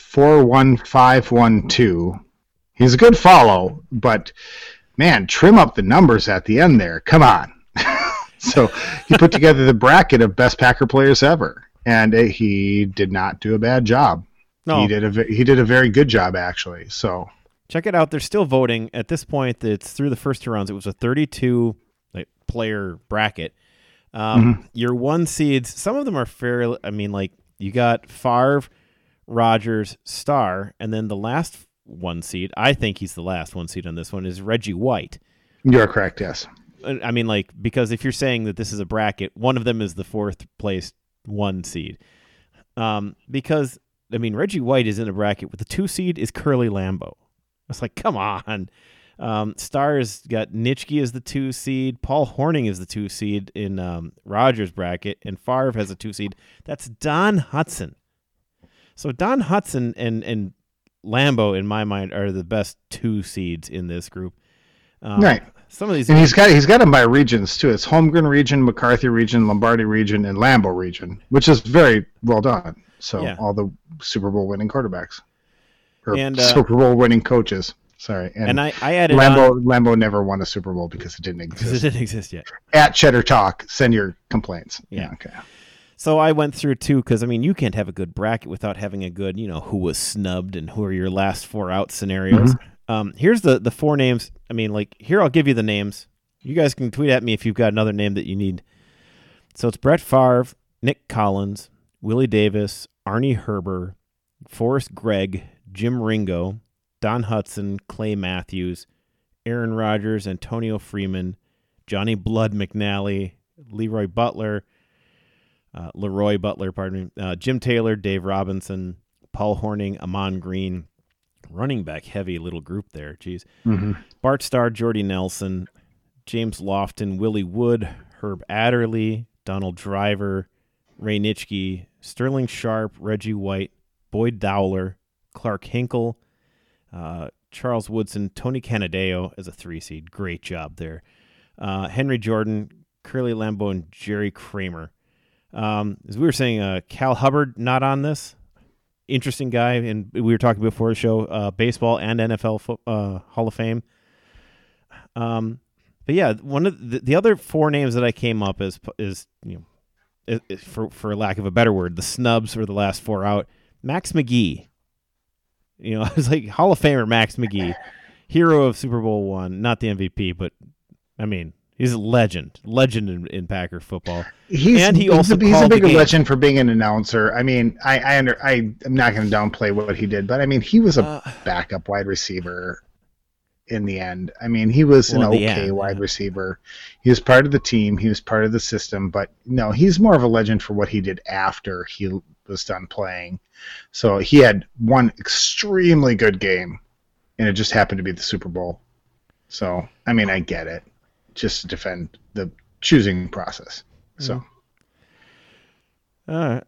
S3: 41512. He's a good follow, but man, trim up the numbers at the end there. Come on. So he put together the bracket of best Packer players ever, and he did not do a bad job. No, he did a very good job, actually. So
S2: check it out. They're still voting at this point. It's through the first 2 rounds. It was a 32 player bracket. Your 1 seeds, some of them are fairly, you got Favre, Rodgers, Starr, and then the last 1 seed, I think he's the last 1 seed on this one, is Reggie White.
S3: You're correct, yes.
S2: I mean, like, because if you're saying that this is a bracket, one of them is the 4th place 1 seed. Because, I mean, Reggie White is in a bracket with the 2 seed is Curly Lambeau. It's like, come on. Stars got Nitschke as the 2 seed. Paul Hornung is the 2 seed in Rogers' bracket, and Favre has a 2 seed. That's Don Hutson. So Don Hutson and Lambeau, in my mind, are the best 2 seeds in this group.
S3: Right.
S2: Some of these,
S3: and he's got them by regions too. It's Holmgren region, McCarthy region, Lombardi region, and Lambeau region, which is very well done. So all the Super Bowl winning quarterbacks or Super Bowl winning coaches. Sorry,
S2: and I added
S3: Lambeau never won a Super Bowl because it didn't exist.
S2: Because it didn't exist yet.
S3: At Cheddar Talk, send your complaints.
S2: Yeah.
S3: Okay.
S2: So I went through too, because I mean, you can't have a good bracket without having a good, who was snubbed and who are your last 4 out scenarios. Here's the 4 names. I mean, like, here, I'll give you the names. You guys can tweet at me if you've got another name that you need. So it's Brett Favre, Nick Collins, Willie Davis, Arnie Herber, Forrest Gregg, Jim Ringo, Don Hutson, Clay Matthews, Aaron Rodgers, Antonio Freeman, Johnny Blood McNally, Leroy Butler, Jim Taylor, Dave Robinson, Paul Hornung, Amon Green. Running back heavy little group there. Jeez. Bart Starr, Jordy Nelson, James Lofton, Willie Wood, Herb Adderley, Donald Driver, Ray Nitschke, Sterling Sharp, Reggie White, Boyd Dowler, Clark Hinkle, Charles Woodson, Tony Canadeo as a 3 seed. Great job there. Henry Jordan, Curly Lambeau, and Jerry Kramer. As we were saying, Cal Hubbard not on this. Interesting guy, and we were talking before the show, baseball and NFL Hall of Fame. But yeah, one of the other 4 names that I came up is for lack of a better word, the snubs or the last 4 out. Max McGee. I was like, Hall of Famer Max McGee, hero of Super Bowl 1, not the MVP, but I mean, he's a legend in Packer football. He's a
S3: bigger legend for being an announcer. I mean, I'm not going to downplay what he did, but I mean, he was a backup wide receiver in the end. I mean, he was an okay wide receiver. He was part of the team. He was part of the system, but no, he's more of a legend for what he did after he was done playing. So he had one extremely good game, and it just happened to be the Super Bowl. So, I mean, I get it. Just to defend the choosing process. So,
S2: let's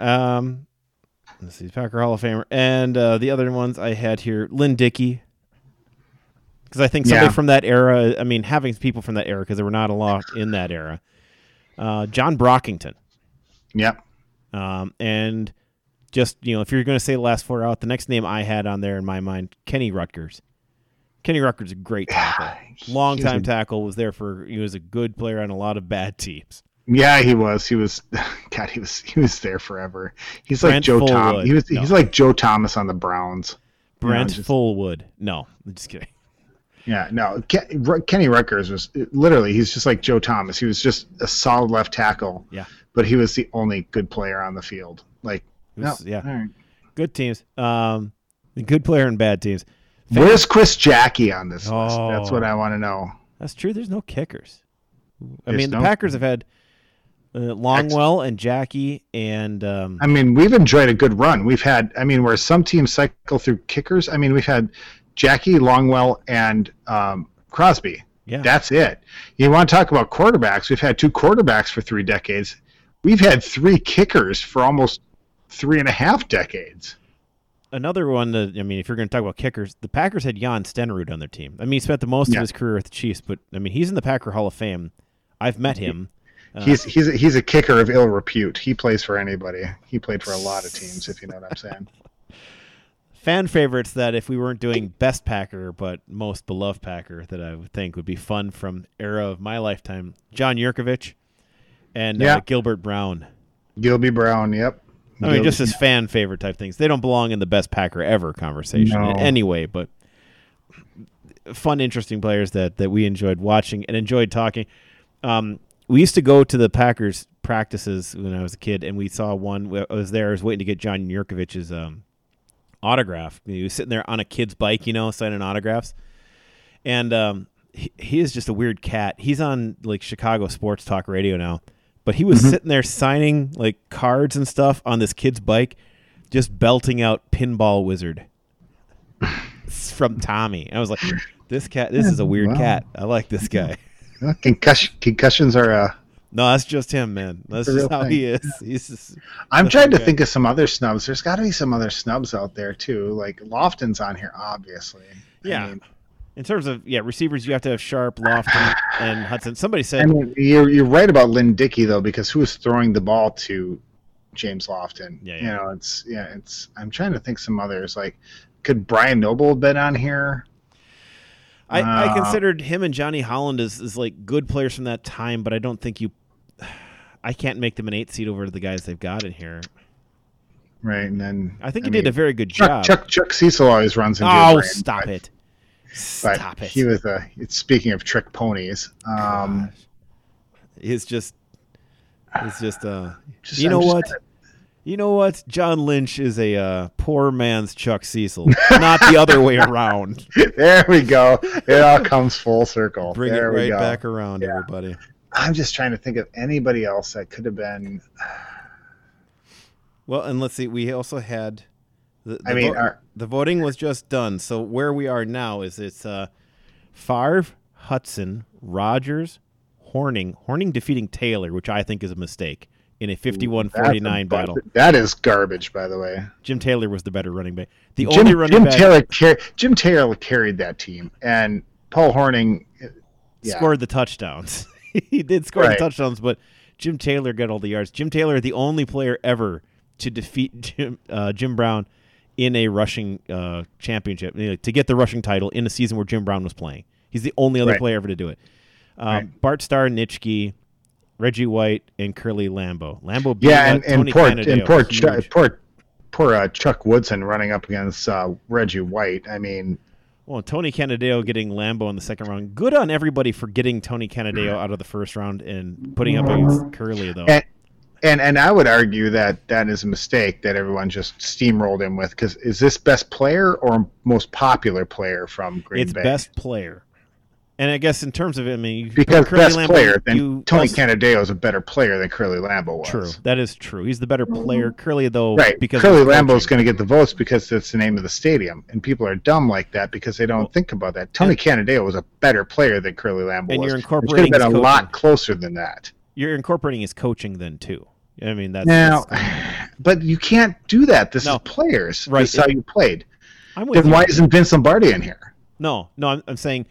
S2: see, Packer Hall of Famer, and the other ones I had here, Lynn Dickey, because I think somebody from that era. I mean, having people from that era, because there were not a lot in that era. John Brockington.
S3: Yep.
S2: And just if you're going to say the last 4 out, the next name I had on there in my mind, Kenny Rutgers. Kenny Rutgers is a great tackle. Long-time tackle, he was a good player on a lot of bad teams.
S3: Yeah, he was. He was there forever. He's like Joe Thomas. He's like Joe Thomas on the Browns.
S2: Brent Fullwood. No, I'm just kidding.
S3: Yeah, no. Kenny Rutgers was literally, he's just like Joe Thomas. He was just a solid left tackle.
S2: Yeah.
S3: But he was the only good player on the field. Like,
S2: all right. Good teams. Good player and bad teams.
S3: Where's Chris Jackie on this list? That's what I want to know.
S2: That's true. There's no kickers. The Packers have had Longwell and Jackie and...
S3: I mean, we've enjoyed a good run. We've had, where some teams cycle through kickers, we've had Jackie, Longwell, and Crosby.
S2: Yeah.
S3: That's it. You want to talk about quarterbacks? We've had 2 quarterbacks for 3 decades. We've had 3 kickers for almost 3.5 decades.
S2: Another one that, if you're going to talk about kickers, the Packers had Jan Stenerud on their team. He spent the most of his career with the Chiefs, but, he's in the Packer Hall of Fame. I've met him.
S3: He's a kicker of ill repute. He plays for anybody. He played for a lot of teams, if you know what I'm saying.
S2: Fan favorites that if we weren't doing best Packer, but most beloved Packer that I would think would be fun from era of my lifetime, John Yurkovich and Gilbert Brown.
S3: Gilby Brown, yep.
S2: Just as fan favorite type things. They don't belong in the best Packer ever conversation anyway, but fun, interesting players that we enjoyed watching and enjoyed talking. We used to go to the Packers practices when I was a kid, and we saw one. I was waiting to get John Yurkovich's autograph. He was sitting there on a kid's bike, signing autographs. And he is just a weird cat. He's on like Chicago sports talk radio now, but he was sitting there signing like cards and stuff on this kid's bike, just belting out Pinball Wizard from Tommy. And I was like, this is a weird cat. I like this guy.
S3: Concussions are
S2: no, that's just him, man. That's just how he is. He's just,
S3: I'm trying to think of some other snubs. There's got to be some other snubs out there too. Like Lofton's on here, obviously.
S2: Yeah. I mean, in terms of receivers, you have to have Sharp, Lofton, and Hudson. Somebody said,
S3: I mean, you're right about Lynn Dickey though, because who was throwing the ball to James Lofton?
S2: Yeah.
S3: It's. I'm trying to think some others. Like, could Brian Noble have been on here?
S2: I considered him and Johnny Holland as like good players from that time, but I don't think I can't make them an 8 seed over the guys they've got in here.
S3: Right, and then
S2: I think he did a very good job.
S3: Chuck Cecil always runs into.
S2: Oh, stop it! Stop it!
S3: He was speaking of trick ponies.
S2: It's just you know what? You know what? John Lynch is a poor man's Chuck Cecil, not the other way around.
S3: There we go. It all comes full circle.
S2: Bring
S3: there
S2: it right back around, everybody.
S3: I'm just trying to think of anybody else that could have been.
S2: Well, and let's see. We also had the voting was just done. So where we are now is it's Favre, Hudson, Rodgers, Horning defeating Taylor, which I think is a mistake in a 51-49 battle.
S3: That is garbage, by the way.
S2: Jim Taylor was the better running back. Jim Taylor carried that team, and Paul Horning scored the touchdowns. He did score the touchdowns, but Jim Taylor got all the yards. Jim Taylor, the only player ever to defeat Jim Brown in a rushing championship, to get the rushing title in a season where Jim Brown was playing. He's the only other player ever to do it. Bart Starr, Nitschke, Reggie White, and Curly Lambeau. Lambeau beat
S3: poor Chuck Woodson running up against Reggie White. I mean,
S2: well, Tony Canadeo getting Lambeau in the second round. Good on everybody for getting Tony Canadeo out of the first round and putting up against Curly, though.
S3: And I would argue that is a mistake that everyone just steamrolled him with, because is this best player or most popular player from Green Bay?
S2: It's best player. And I guess in terms of it, I mean,
S3: because best player, then Tony Canadeo is a better player than Curly Lambeau was.
S2: True, that is true. He's the better player. Curly, though,
S3: because Curly Lambeau is going to get the votes because that's the name of the stadium, and people are dumb like that because they don't think about that. Tony Canadeo was a better player than Curly Lambeau
S2: and
S3: was.
S2: You're incorporating
S3: it should have been a lot closer than that.
S2: You're incorporating his coaching then too. I mean,
S3: but you can't do that. This is players.
S2: Right.
S3: This is how you played.
S2: Then
S3: why isn't Vince Lombardi in here?
S2: No, I'm saying.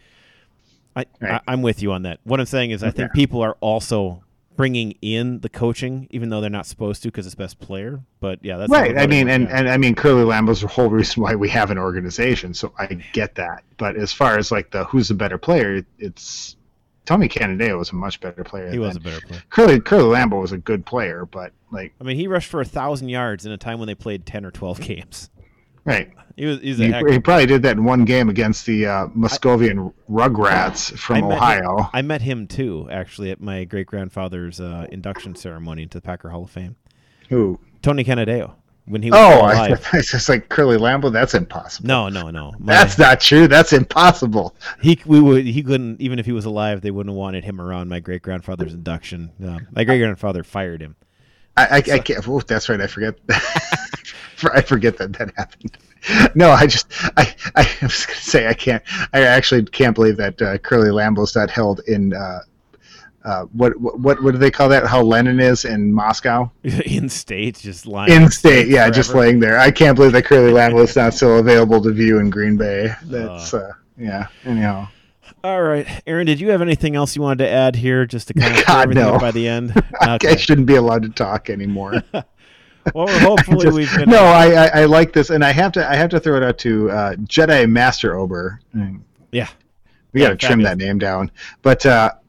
S2: I'm with you on that. What I'm saying is I think people are also bringing in the coaching, even though they're not supposed to because it's best player. But yeah, that's
S3: right. I mean, and I mean, Curly Lambeau's the whole reason why we have an organization. So I get that. But as far as like who's the better player, it's Tony Canadeo was a much better player.
S2: He was a better player.
S3: Curly Lambeau was a good player, but I
S2: mean, he rushed for 1,000 yards in a time when they played 10 or 12 games.
S3: Right.
S2: He
S3: probably did that in one game against the Muscovian Rugrats from Ohio.
S2: I met him too, actually, at my great grandfather's induction ceremony into the Packer Hall of Fame.
S3: Who?
S2: Tony Canadeo. When he was alive.
S3: It's just like Curly Lambeau. That's impossible.
S2: No.
S3: That's not true. That's impossible.
S2: He couldn't, even if he was alive, they wouldn't have wanted him around my great grandfather's induction. My great grandfather fired him.
S3: I can't. Oh, that's right. I forget. I forget that happened. No, I was going to say I actually can't believe that Curly Lambeau's not held in what do they call that? How Lenin is in Moscow?
S2: In state, just lying.
S3: In state, yeah, forever. Just laying there. I can't believe that Curly Lambeau is not still available to view in Green Bay. That's yeah. Anyhow.
S2: All right, Aaron, did you have anything else you wanted to add here, just to kind of clear everything up by the end?
S3: Okay. I shouldn't be allowed to talk anymore.
S2: Well, hopefully we've been.
S3: No, I like this, and I have to throw it out to Jedi Master Ober.
S2: Yeah,
S3: we got to trim that name down, but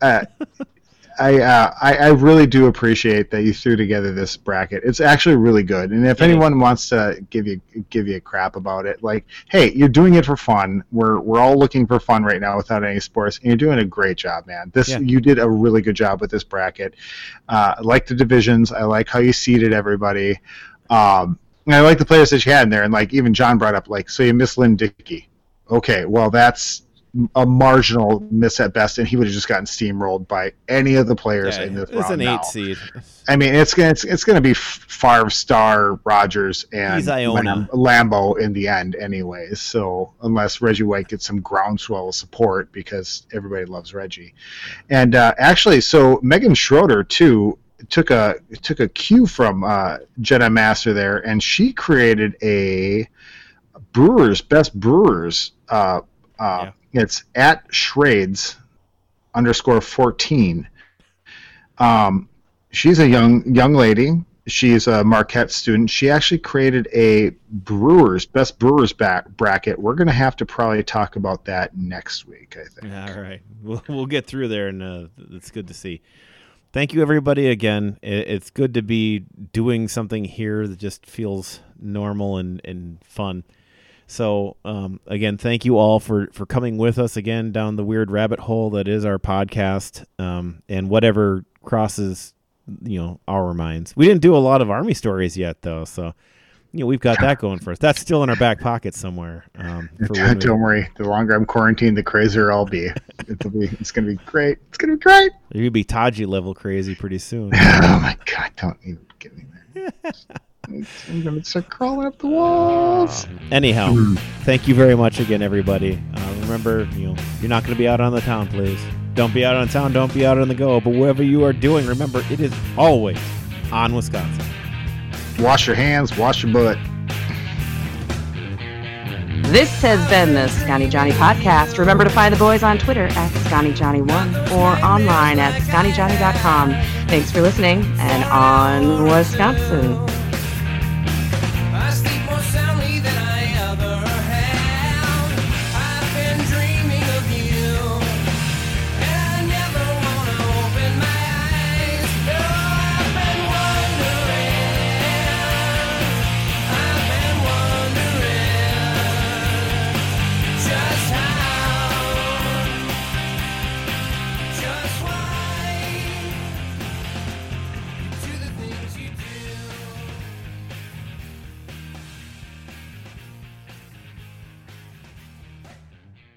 S3: I really do appreciate that you threw together this bracket. It's actually really good, and if anyone wants to give you a crap about it, like, hey, you're doing it for fun. We're all looking for fun right now without any sports, and you're doing a great job, man. You did a really good job with this bracket. I like the divisions. I like how you seeded everybody. And I like the players that you had in there, and like even John brought up, like, so you missed Lynn Dickey. Okay, well that's a marginal miss at best, and he would have just gotten steamrolled by any of the players in this round.
S2: It's an 8 seed.
S3: I mean, it's gonna be Favre, Star, Rodgers, and Lambeau in the end, anyways. So unless Reggie White gets some groundswell of support, because everybody loves Reggie, and actually, so Megan Schroeder too took a cue from Jedi Master there, and she created a Best Brewers. It's at Shrades _14. She's a young lady. She's a Marquette student. She actually created a Best Brewers bracket. We're going to have to probably talk about that next week, I think.
S2: All right. We'll get through there, and it's good to see. Thank you, everybody, again. It's good to be doing something here that just feels normal and fun. So, again, thank you all for coming with us again down the weird rabbit hole that is our podcast, and whatever crosses, our minds. We didn't do a lot of Army stories yet, though, so we've got that going for us. That's still in our back pocket somewhere.
S3: Don't worry. The longer I'm quarantined, the crazier I'll be. It's going to be great. It's going to be great.
S2: You're going to be Taji level crazy pretty soon.
S3: Oh, my God. Don't even get me there. I'm going to start crawling up the walls.
S2: Anyhow, thank you very much again, everybody. Remember, you're not going to be out on the town, please. Don't be out on town. Don't be out on the go. But whatever you are doing, remember, it is always on Wisconsin.
S3: Wash your hands. Wash your butt.
S1: This has been the Scotty Johnny Podcast. Remember to find the boys on Twitter at ScottyJohnny1 or online at ScottyJohnny.com. Thanks for listening, and on Wisconsin.